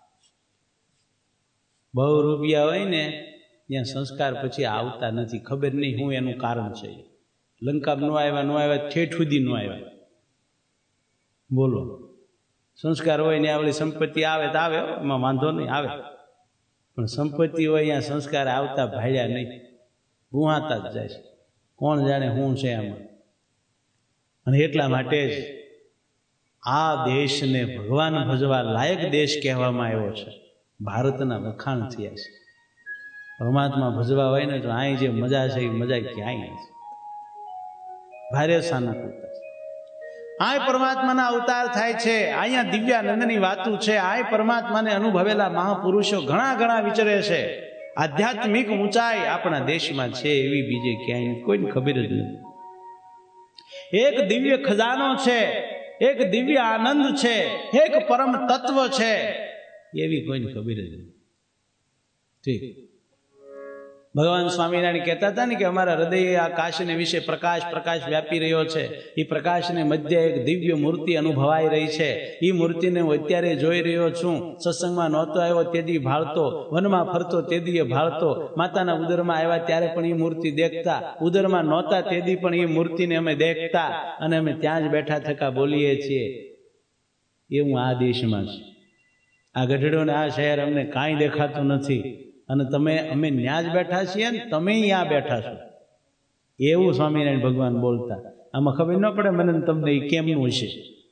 બહુ રૂપિયા હોય ને ત્યાં સંસ્કાર પછી આવતા નથી, ખબર નહીં હું એનું કારણ છે. લંકા નો આવ્યા ઠેઠ સુધી નો આવ્યા. બોલો, સંસ્કાર હોય ને આવડી સંપત્તિ આવે તો આવે, એમાં વાંધો નહીં, આવે. પણ સંપત્તિ હોય અહીંયા સંસ્કાર આવતા ભાડ્યા નહીં, ગુહાતા જ જાય છે. કોણ જાણે શું છે આમાં. અને એટલા માટે જ આ દેશને ભગવાન ભજવા લાયક દેશ કહેવામાં આવ્યો છે. ભારતના વખાણ થયા છે. પરમાત્મા ભજવા હોય ને તો અહીં જે મજા છે એ મજા ક્યાંય નથી. ભારે સાના પૂરતા છે. આ પરમાત્માના અવતાર થાય છે, અહીંયા દિવ્યાનંદની વાતું છે. આ પરમાત્માને અનુભવેલા મહાપુરુષો ઘણા વિચરે છે. આધ્યાત્મિક ઊંચાઈ આપણા દેશમાં છે એવી બીજે ક્યાંય કોઈને ખબર જ નથી. એક દિવ્ય ખજાનો છે, એક દિવ્ય આનંદ છે, એક પરમ તત્વ છે, એવી કોઈને ખબર જ નથી. ઠીક, ભગવાન સ્વામિનારાયણ કહેતા હતા ને કે અમારા હૃદય આકાશને વિશે પ્રકાશ વ્યાપી રહ્યો છે. એ પ્રકાશને મધ્ય એક દિવ્ય મૂર્તિ અનુભવાઈ રહી છે. એ મૂર્તિને હું અત્યારે જોઈ રહ્યો છું. સત્સંગમાં નહોતો આવ્યો તેથી ભાળતો, વનમાં ફરતો તેથી ભાળતો, માતાના ઉદરમાં આવ્યા ત્યારે પણ એ મૂર્તિ દેખતા, ઉદરમાં નહોતા તેથી પણ એ મૂર્તિને અમે દેખતા, અને અમે ત્યાં જ બેઠા થકા બોલીએ છીએ. એવું આ દેશમાં છે. આ ગઢડો ને આ શહેર અમને કાંઈ દેખાતું નથી, અને અમે ન્યા જ બેઠા છીએ ને તમે અહીંયા બેઠા છો, એવું સ્વામિનારાયણ ભગવાન બોલતા. આમાં ખબર ન પડે મને તમને એ કેમનું છે,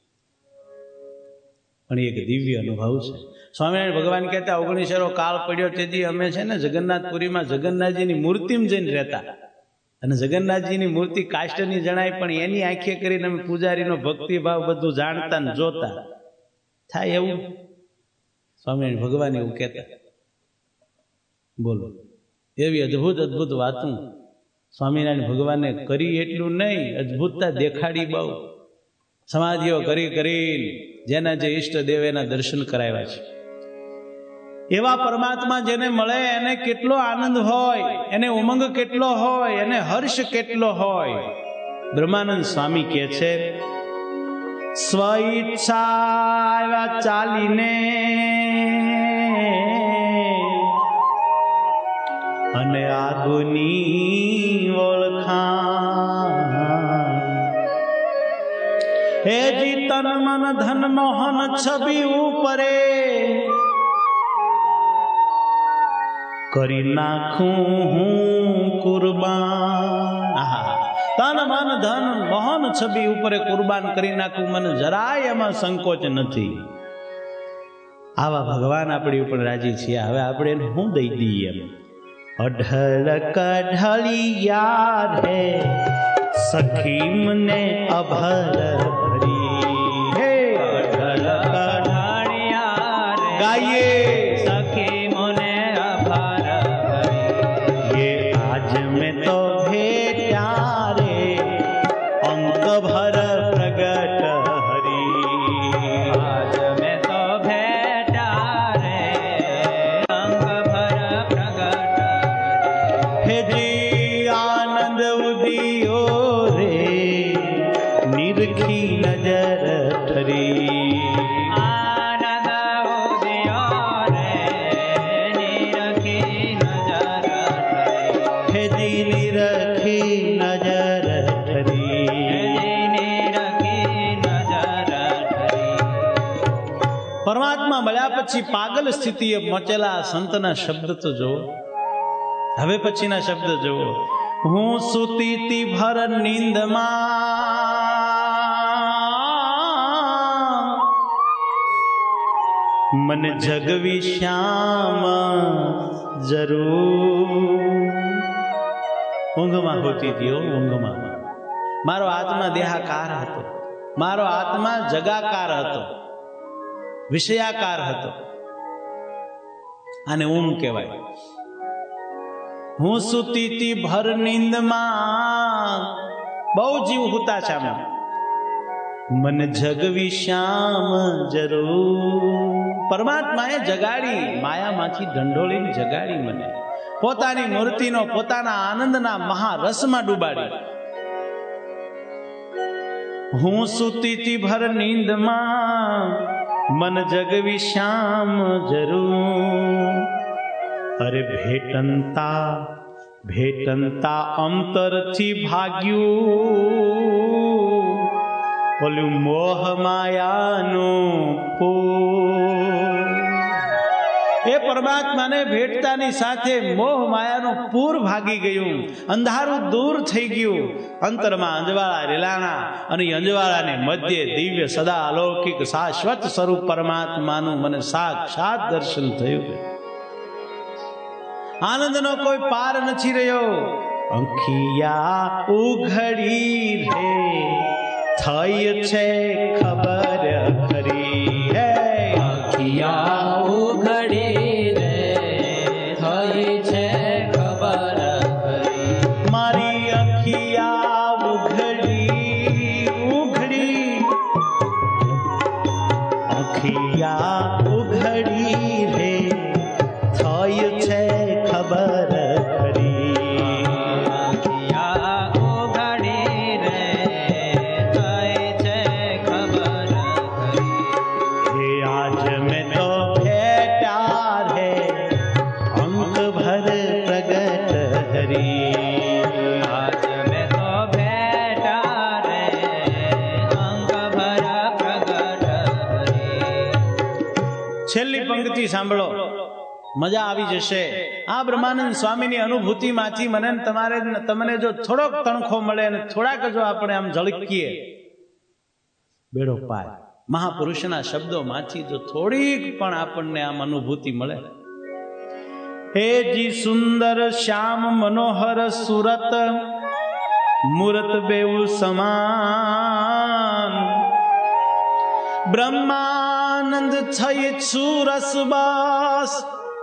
પણ એક દિવ્ય અનુભવ છે. સ્વામિનારાયણ ભગવાન કહેતા 19 કાળ પડ્યો તેથી અમે છે ને જગન્નાથપુરીમાં જગન્નાથજીની મૂર્તિમાં જઈને રહેતા, અને જગન્નાથજીની મૂર્તિ કાષ્ટની જણાય પણ એની આંખે કરીને અમે પૂજારીનો ભક્તિભાવ બધું જાણતા ને જોતા. થાય એવું સ્વામિનારાયણ ભગવાન એવું કહેતા. બોલો, એવી અદભુત વાતું સ્વામિનારાયણ ભગવાને કરી. એટલું નહીં, અદભુતતા દેખાડી બહુ. સમાધિઓ કરી જેના જે ઈષ્ટદેવ એના દર્શન કરાવ્યા છે. એવા પરમાત્મા જેને મળે એને કેટલો આનંદ હોય, એને ઉમંગ કેટલો હોય, એને હર્ષ કેટલો હોય. બ્રહ્માનંદ સ્વામી કહે છે, સ્વ ઈચ્છા ચાલીને અને આગની ઓળખાણ, હે જી તન મન ધન મોહન છબી ઉપરે કરી નાખું હું કુરબાન. તન મન ધન મોહન છબી ઉપરે કુરબાન કરી નાખું, મને જરાય એમાં સંકોચ નથી. આવા ભગવાન આપણી ઉપર રાજી છીએ. હવે આપણે એને શું દઈ દઈએ? અઢળ કઢળિયા રે સખી મને અભર ભરી, હે અઢળ કઢળિયા રે ગાઈએ સખી મને અભર ભરી. ये आज में तो भेट्या रे अंक भर प्रगट हरी, आज में तो भेट्या रे अंक भर प्रगट हरी. हे जी आनंद उदियो रे निरखी नजर ठरी, आनंद उदियो रे निरखी नजर ठरी. हे जी निरखी नजर ठरी, निरखी नजर ठरी. પરમાત્મા મળ્યા પછી પાગલ સ્થિતિએ પહોંચેલા સંતના શબ્દ તો જુઓ. હવે પછીના શબ્દ જુઓ. હું સુતી તી ભર નીંદમાં मन जगवी श्याम जरूर। ઊંઘમાં હોતી હતી, ઊંઘમાં મારો આત્મા દેહાકાર હતો, મારો આત્મા જગાકાર હતો, વિષયાકાર હતો. આને ઊંઘ કહેવાય. હું સૂતી તી ભર નીંદમાં, બહુ જીવ હુતા છે આમાં. મન જગવી શ્યામ જરૂર. પરમાત્માએ જગાડી, માયામાંથી ઢંઢોળીને જગાડી મને, પોતાની મૂર્તિનો, પોતાના આનંદના મહારસમાં ડૂબાડી. હું સૂતી તી ભર નીંદમાં, મન જગવી શ્યામ જરૂર. અરે ભેટંતા ભેટંતા અંતરથી ભાગ્યું ઓલું મોહ માયાનું પૂર. એ પરમાત્માને ભેટતાની સાથે મોહ માયાનું પૂર ભાગી ગયું, અંધારું દૂર થઈ ગયું. અંતરમાં અંજવાળા રેલાણા અને અંજવાળાને મધ્ય દિવ્ય સદા અલૌકિક શાશ્વત સ્વરૂપ પરમાત્માનું મને સાક્ષાત દર્શન થયું. આનંદનો કોઈ પાર નથી રહ્યો. અંખિયા ઉઘડી રે થઈ છે ખબર ખરી. હે અંખિયા ઉઘડી રે થઈ છે ખબર ખરી. મારી અંખિયા ઉઘડી ઉઘડી, અંખિયા ઉઘડી રે થઈ છે ખબર ખરી. અંખિયા ઉઘડી રે થઈ છે ખબર ખરી. હે આજ મેં તો ભેટા રે અંક ભર પ્રગટ હરી. આજ મેં તો ભેટા રે અંક ભર પ્રગટ હરી. છેલ્લી પંક્તિ સાંભળો, મજા આવી જશે. આ બ્રહ્માનંદ સ્વામીની અનુભૂતિમાંથી મને તમને જો થોડોક તણખો મળે અને થોડાક જો આપણે આમ ઝળકીએ, બેડો પાર. મહાપુરુષના શબ્દોમાંથી જો થોડીક પણ આપણને આમ અનુભૂતિ મળે. હે જી સુંદર શ્યામ મનોહર સુરત, મૂરત બેઉ સમાન. બ્રહ્માનંદ થઈ છુરસ બસ.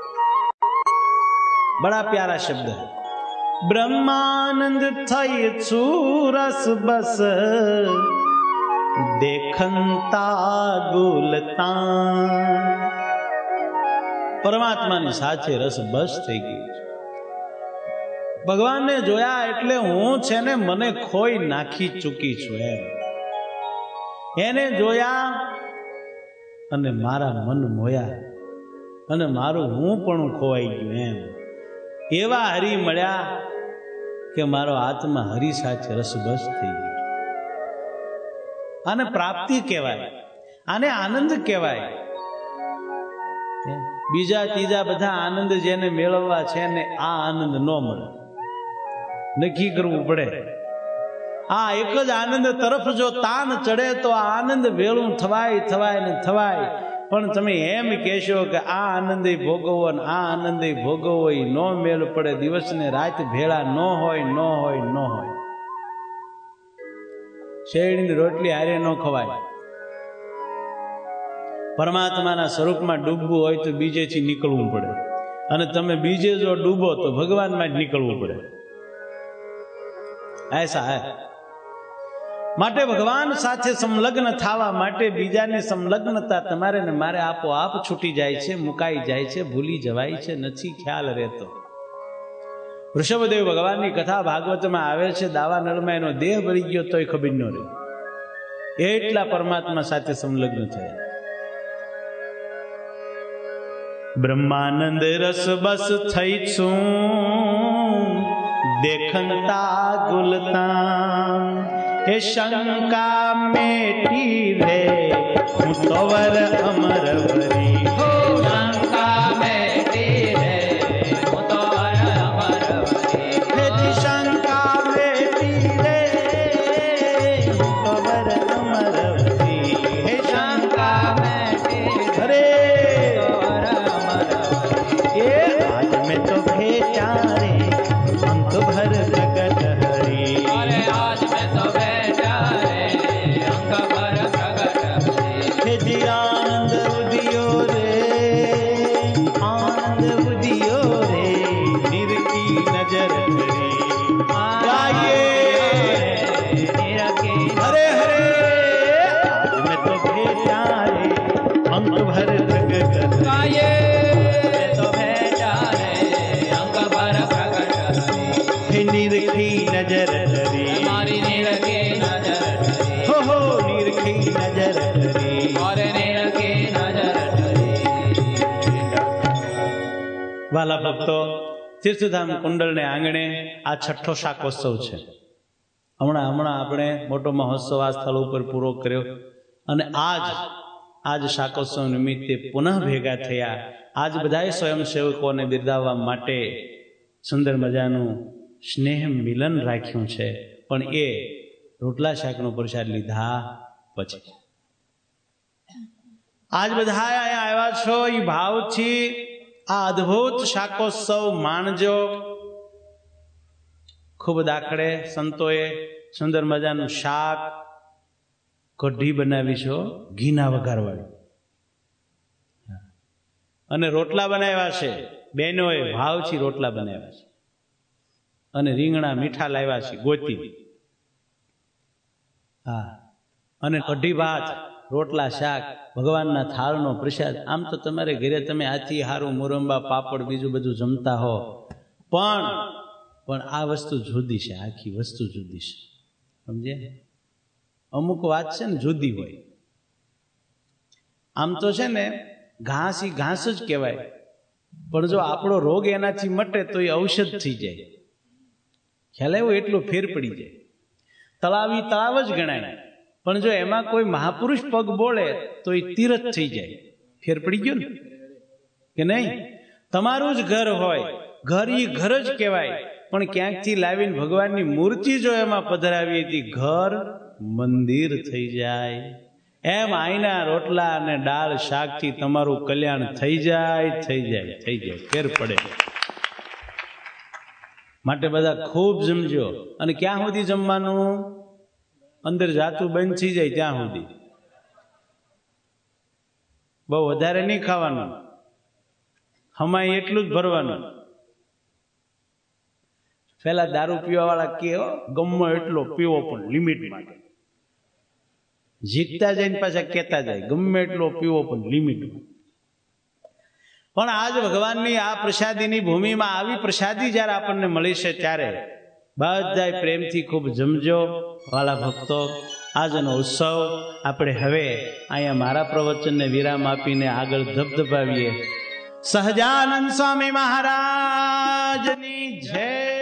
बड़ा प्यारा शब्द है. ब्रह्मानंद थई छूरस बस, देखंता गुलता. પરમાત્માની સાથે રસ બસ થઈ ગઈ. ભગવાનને જોયા એટલે હું છે ને મને ખોઈ નાખી ચૂકી છું એમ. એને જોયા અને મારા મન મોયા અને મારું હું પણ ખોવાઈ ગયું એમ. એવા હરિ મળ્યા કે મારો આત્મા હરિ સાથે રસબસ થઈ ગયો. આને પ્રાપ્તિ કહેવાય, આને આનંદ કહેવાય. બીજા ત્રીજા બધા આનંદ જેને મેળવવા છે ને આ આનંદ ન મળે, નક્કી કરવું પડે. આ એક જ આનંદ તરફ જો તાન ચડે તો આ આનંદ વેળું થવાય થવાય ને થવાય. પણ તમે એમ કહેશો કે આ આનંદે ભોગવો ને આ આનંદે ભોગવો, એ નો મેળ પડે. દિવસ ને રાત ભેળા ન હોય, ન હોય, ન હોય. શેરડીની રોટલી હારે ન ખવાય. પરમાત્માના સ્વરૂપમાં ડૂબવું હોય તો બીજેથી નીકળવું પડે, અને તમે બીજે જો ડૂબો તો ભગવાનમાં જ નીકળવું પડે. ऐसा है. માટે ભગવાન સાથે સંલગ્ન થવા માટે બીજાની સંલગ્નતા તમારે ને મારે આપોઆપ છૂટી જાય છે, મુકાઈ જાય છે, ભૂલી જવાય છે, નથી ખ્યાલ રહેતો. વૃષભદેવ ભગવાનની કથા ભાગવતમાં આવે છે. દાવા નળમાં એનો દેહ ભરી ગયો તોય ખબર ન રહી. એટલા પરમાત્મા સાથે સંલગ્ન થયા. બ્રહ્માનંદ રસ બસ થઈ છું, देखंता गुलता. हे शंका मेटी रे હું તોવર અમર ભરી. શંકા મેટી રે હું તોવર અમર ભરી. હે શંકા મેટી રે હું તોવર અમર ભરી. હે શંકા મેટી રે વાલા ભક્તો, તીર્થધામ કુંડળને આંગણે આ 6ઠ્ઠો શાકોત્સવ છે. હમણાં આપણે મોટો મહોત્સવ આ સ્થળ ઉપર પૂરો કર્યો અને આજ શાકોત્સવ નિમિત્તે પુનઃ ભેગા થયા. આજ બધાએ સ્વયંસેવકોને બિરદાવવા માટે સુંદર મજાનું સ્નેહ મિલન રાખ્યું છે. પણ એ રોટલા શાકનો પ્રસાદ લીધા પછી આજ બધા અહીંયા આવ્યા છો એ ભાવથી આ અદ્ભુત શાકોત્સવ માણજો. ખૂબ દાખલે સંતોએ સુંદર મજાનું શાક, કઢી બનાવી છો ઘીના વઘારવાળી, અને રોટલા બનાવ્યા છે. બહેનોએ ભાવથી રોટલા બનાવ્યા છે અને રીંગણા મીઠા લાવ્યા છે ગોતી. હા, અને કઢી ભાત, રોટલા શાક, ભગવાનના થાળનો પ્રસાદ. આમ તો તમારે ઘરે તમે આથી હારું મુરંબા પાપડ બીજું બધું જમતા હો, પણ આ વસ્તુ જુદી છે. આખી વસ્તુ જુદી છે, સમજે? અમુક વાત છે ને જુદી હોય. આમ તો છે ને ઘાસ એ ઘાસ જ કહેવાય, પણ જો આપણો રોગ એનાથી મટે તો એ ઔષધ થઈ જાય. ખ્યાલ આવ્યો? એટલો ફેર પડી જાય. તળાવ એ તળાવ જ ગણાય, પણ જો એમાં કોઈ મહાપુરુષ પગ બોલે તો એ તીરથ થઈ જાય. ફેર પડી ગયો ને કે નહીં? તમારું જ ઘર હોય, ઘર એ ઘર જ કહેવાય, પણ ક્યાંકથી લાવીને ભગવાનની મૂર્તિ જો એમાં પધરાવી હતી, ઘર મંદિર થઈ જાય. એમ આઈના રોટલા અને દાળ શાકથી તમારું કલ્યાણ થઈ જાય. ફેર પડે. માટે બધા ખૂબ જમજો. અને ક્યાં સુધી જમવાનું? અંદર જાતું બંધ થઈ જાય ત્યાં સુધી. બહુ વધારે નહીં ખાવાનું, હમાય એટલું જ ભરવાનું. પેલા દારૂ પીવા વાળા કે ગમે એટલો પીવો પણ લિમિટમાં. જીતતા જઈને પાછા કહેતા જાય ગમે એટલો પીવો પણ લિમિટમાં. પણ આજ ભગવાનની આ પ્રસાદીની ભૂમિમાં આવી પ્રસાદી જ્યારે આપણને મળી છે ત્યારે બધાય પ્રેમથી ખૂબ જમજો વાલા ભક્તો. આજનો ઉત્સવ આપણે હવે અહીંયા મારા પ્રવચનને વિરામ આપીને આગળ ધબધબાવીએ. સહજાનંદ સ્વામી મહારાજની જય.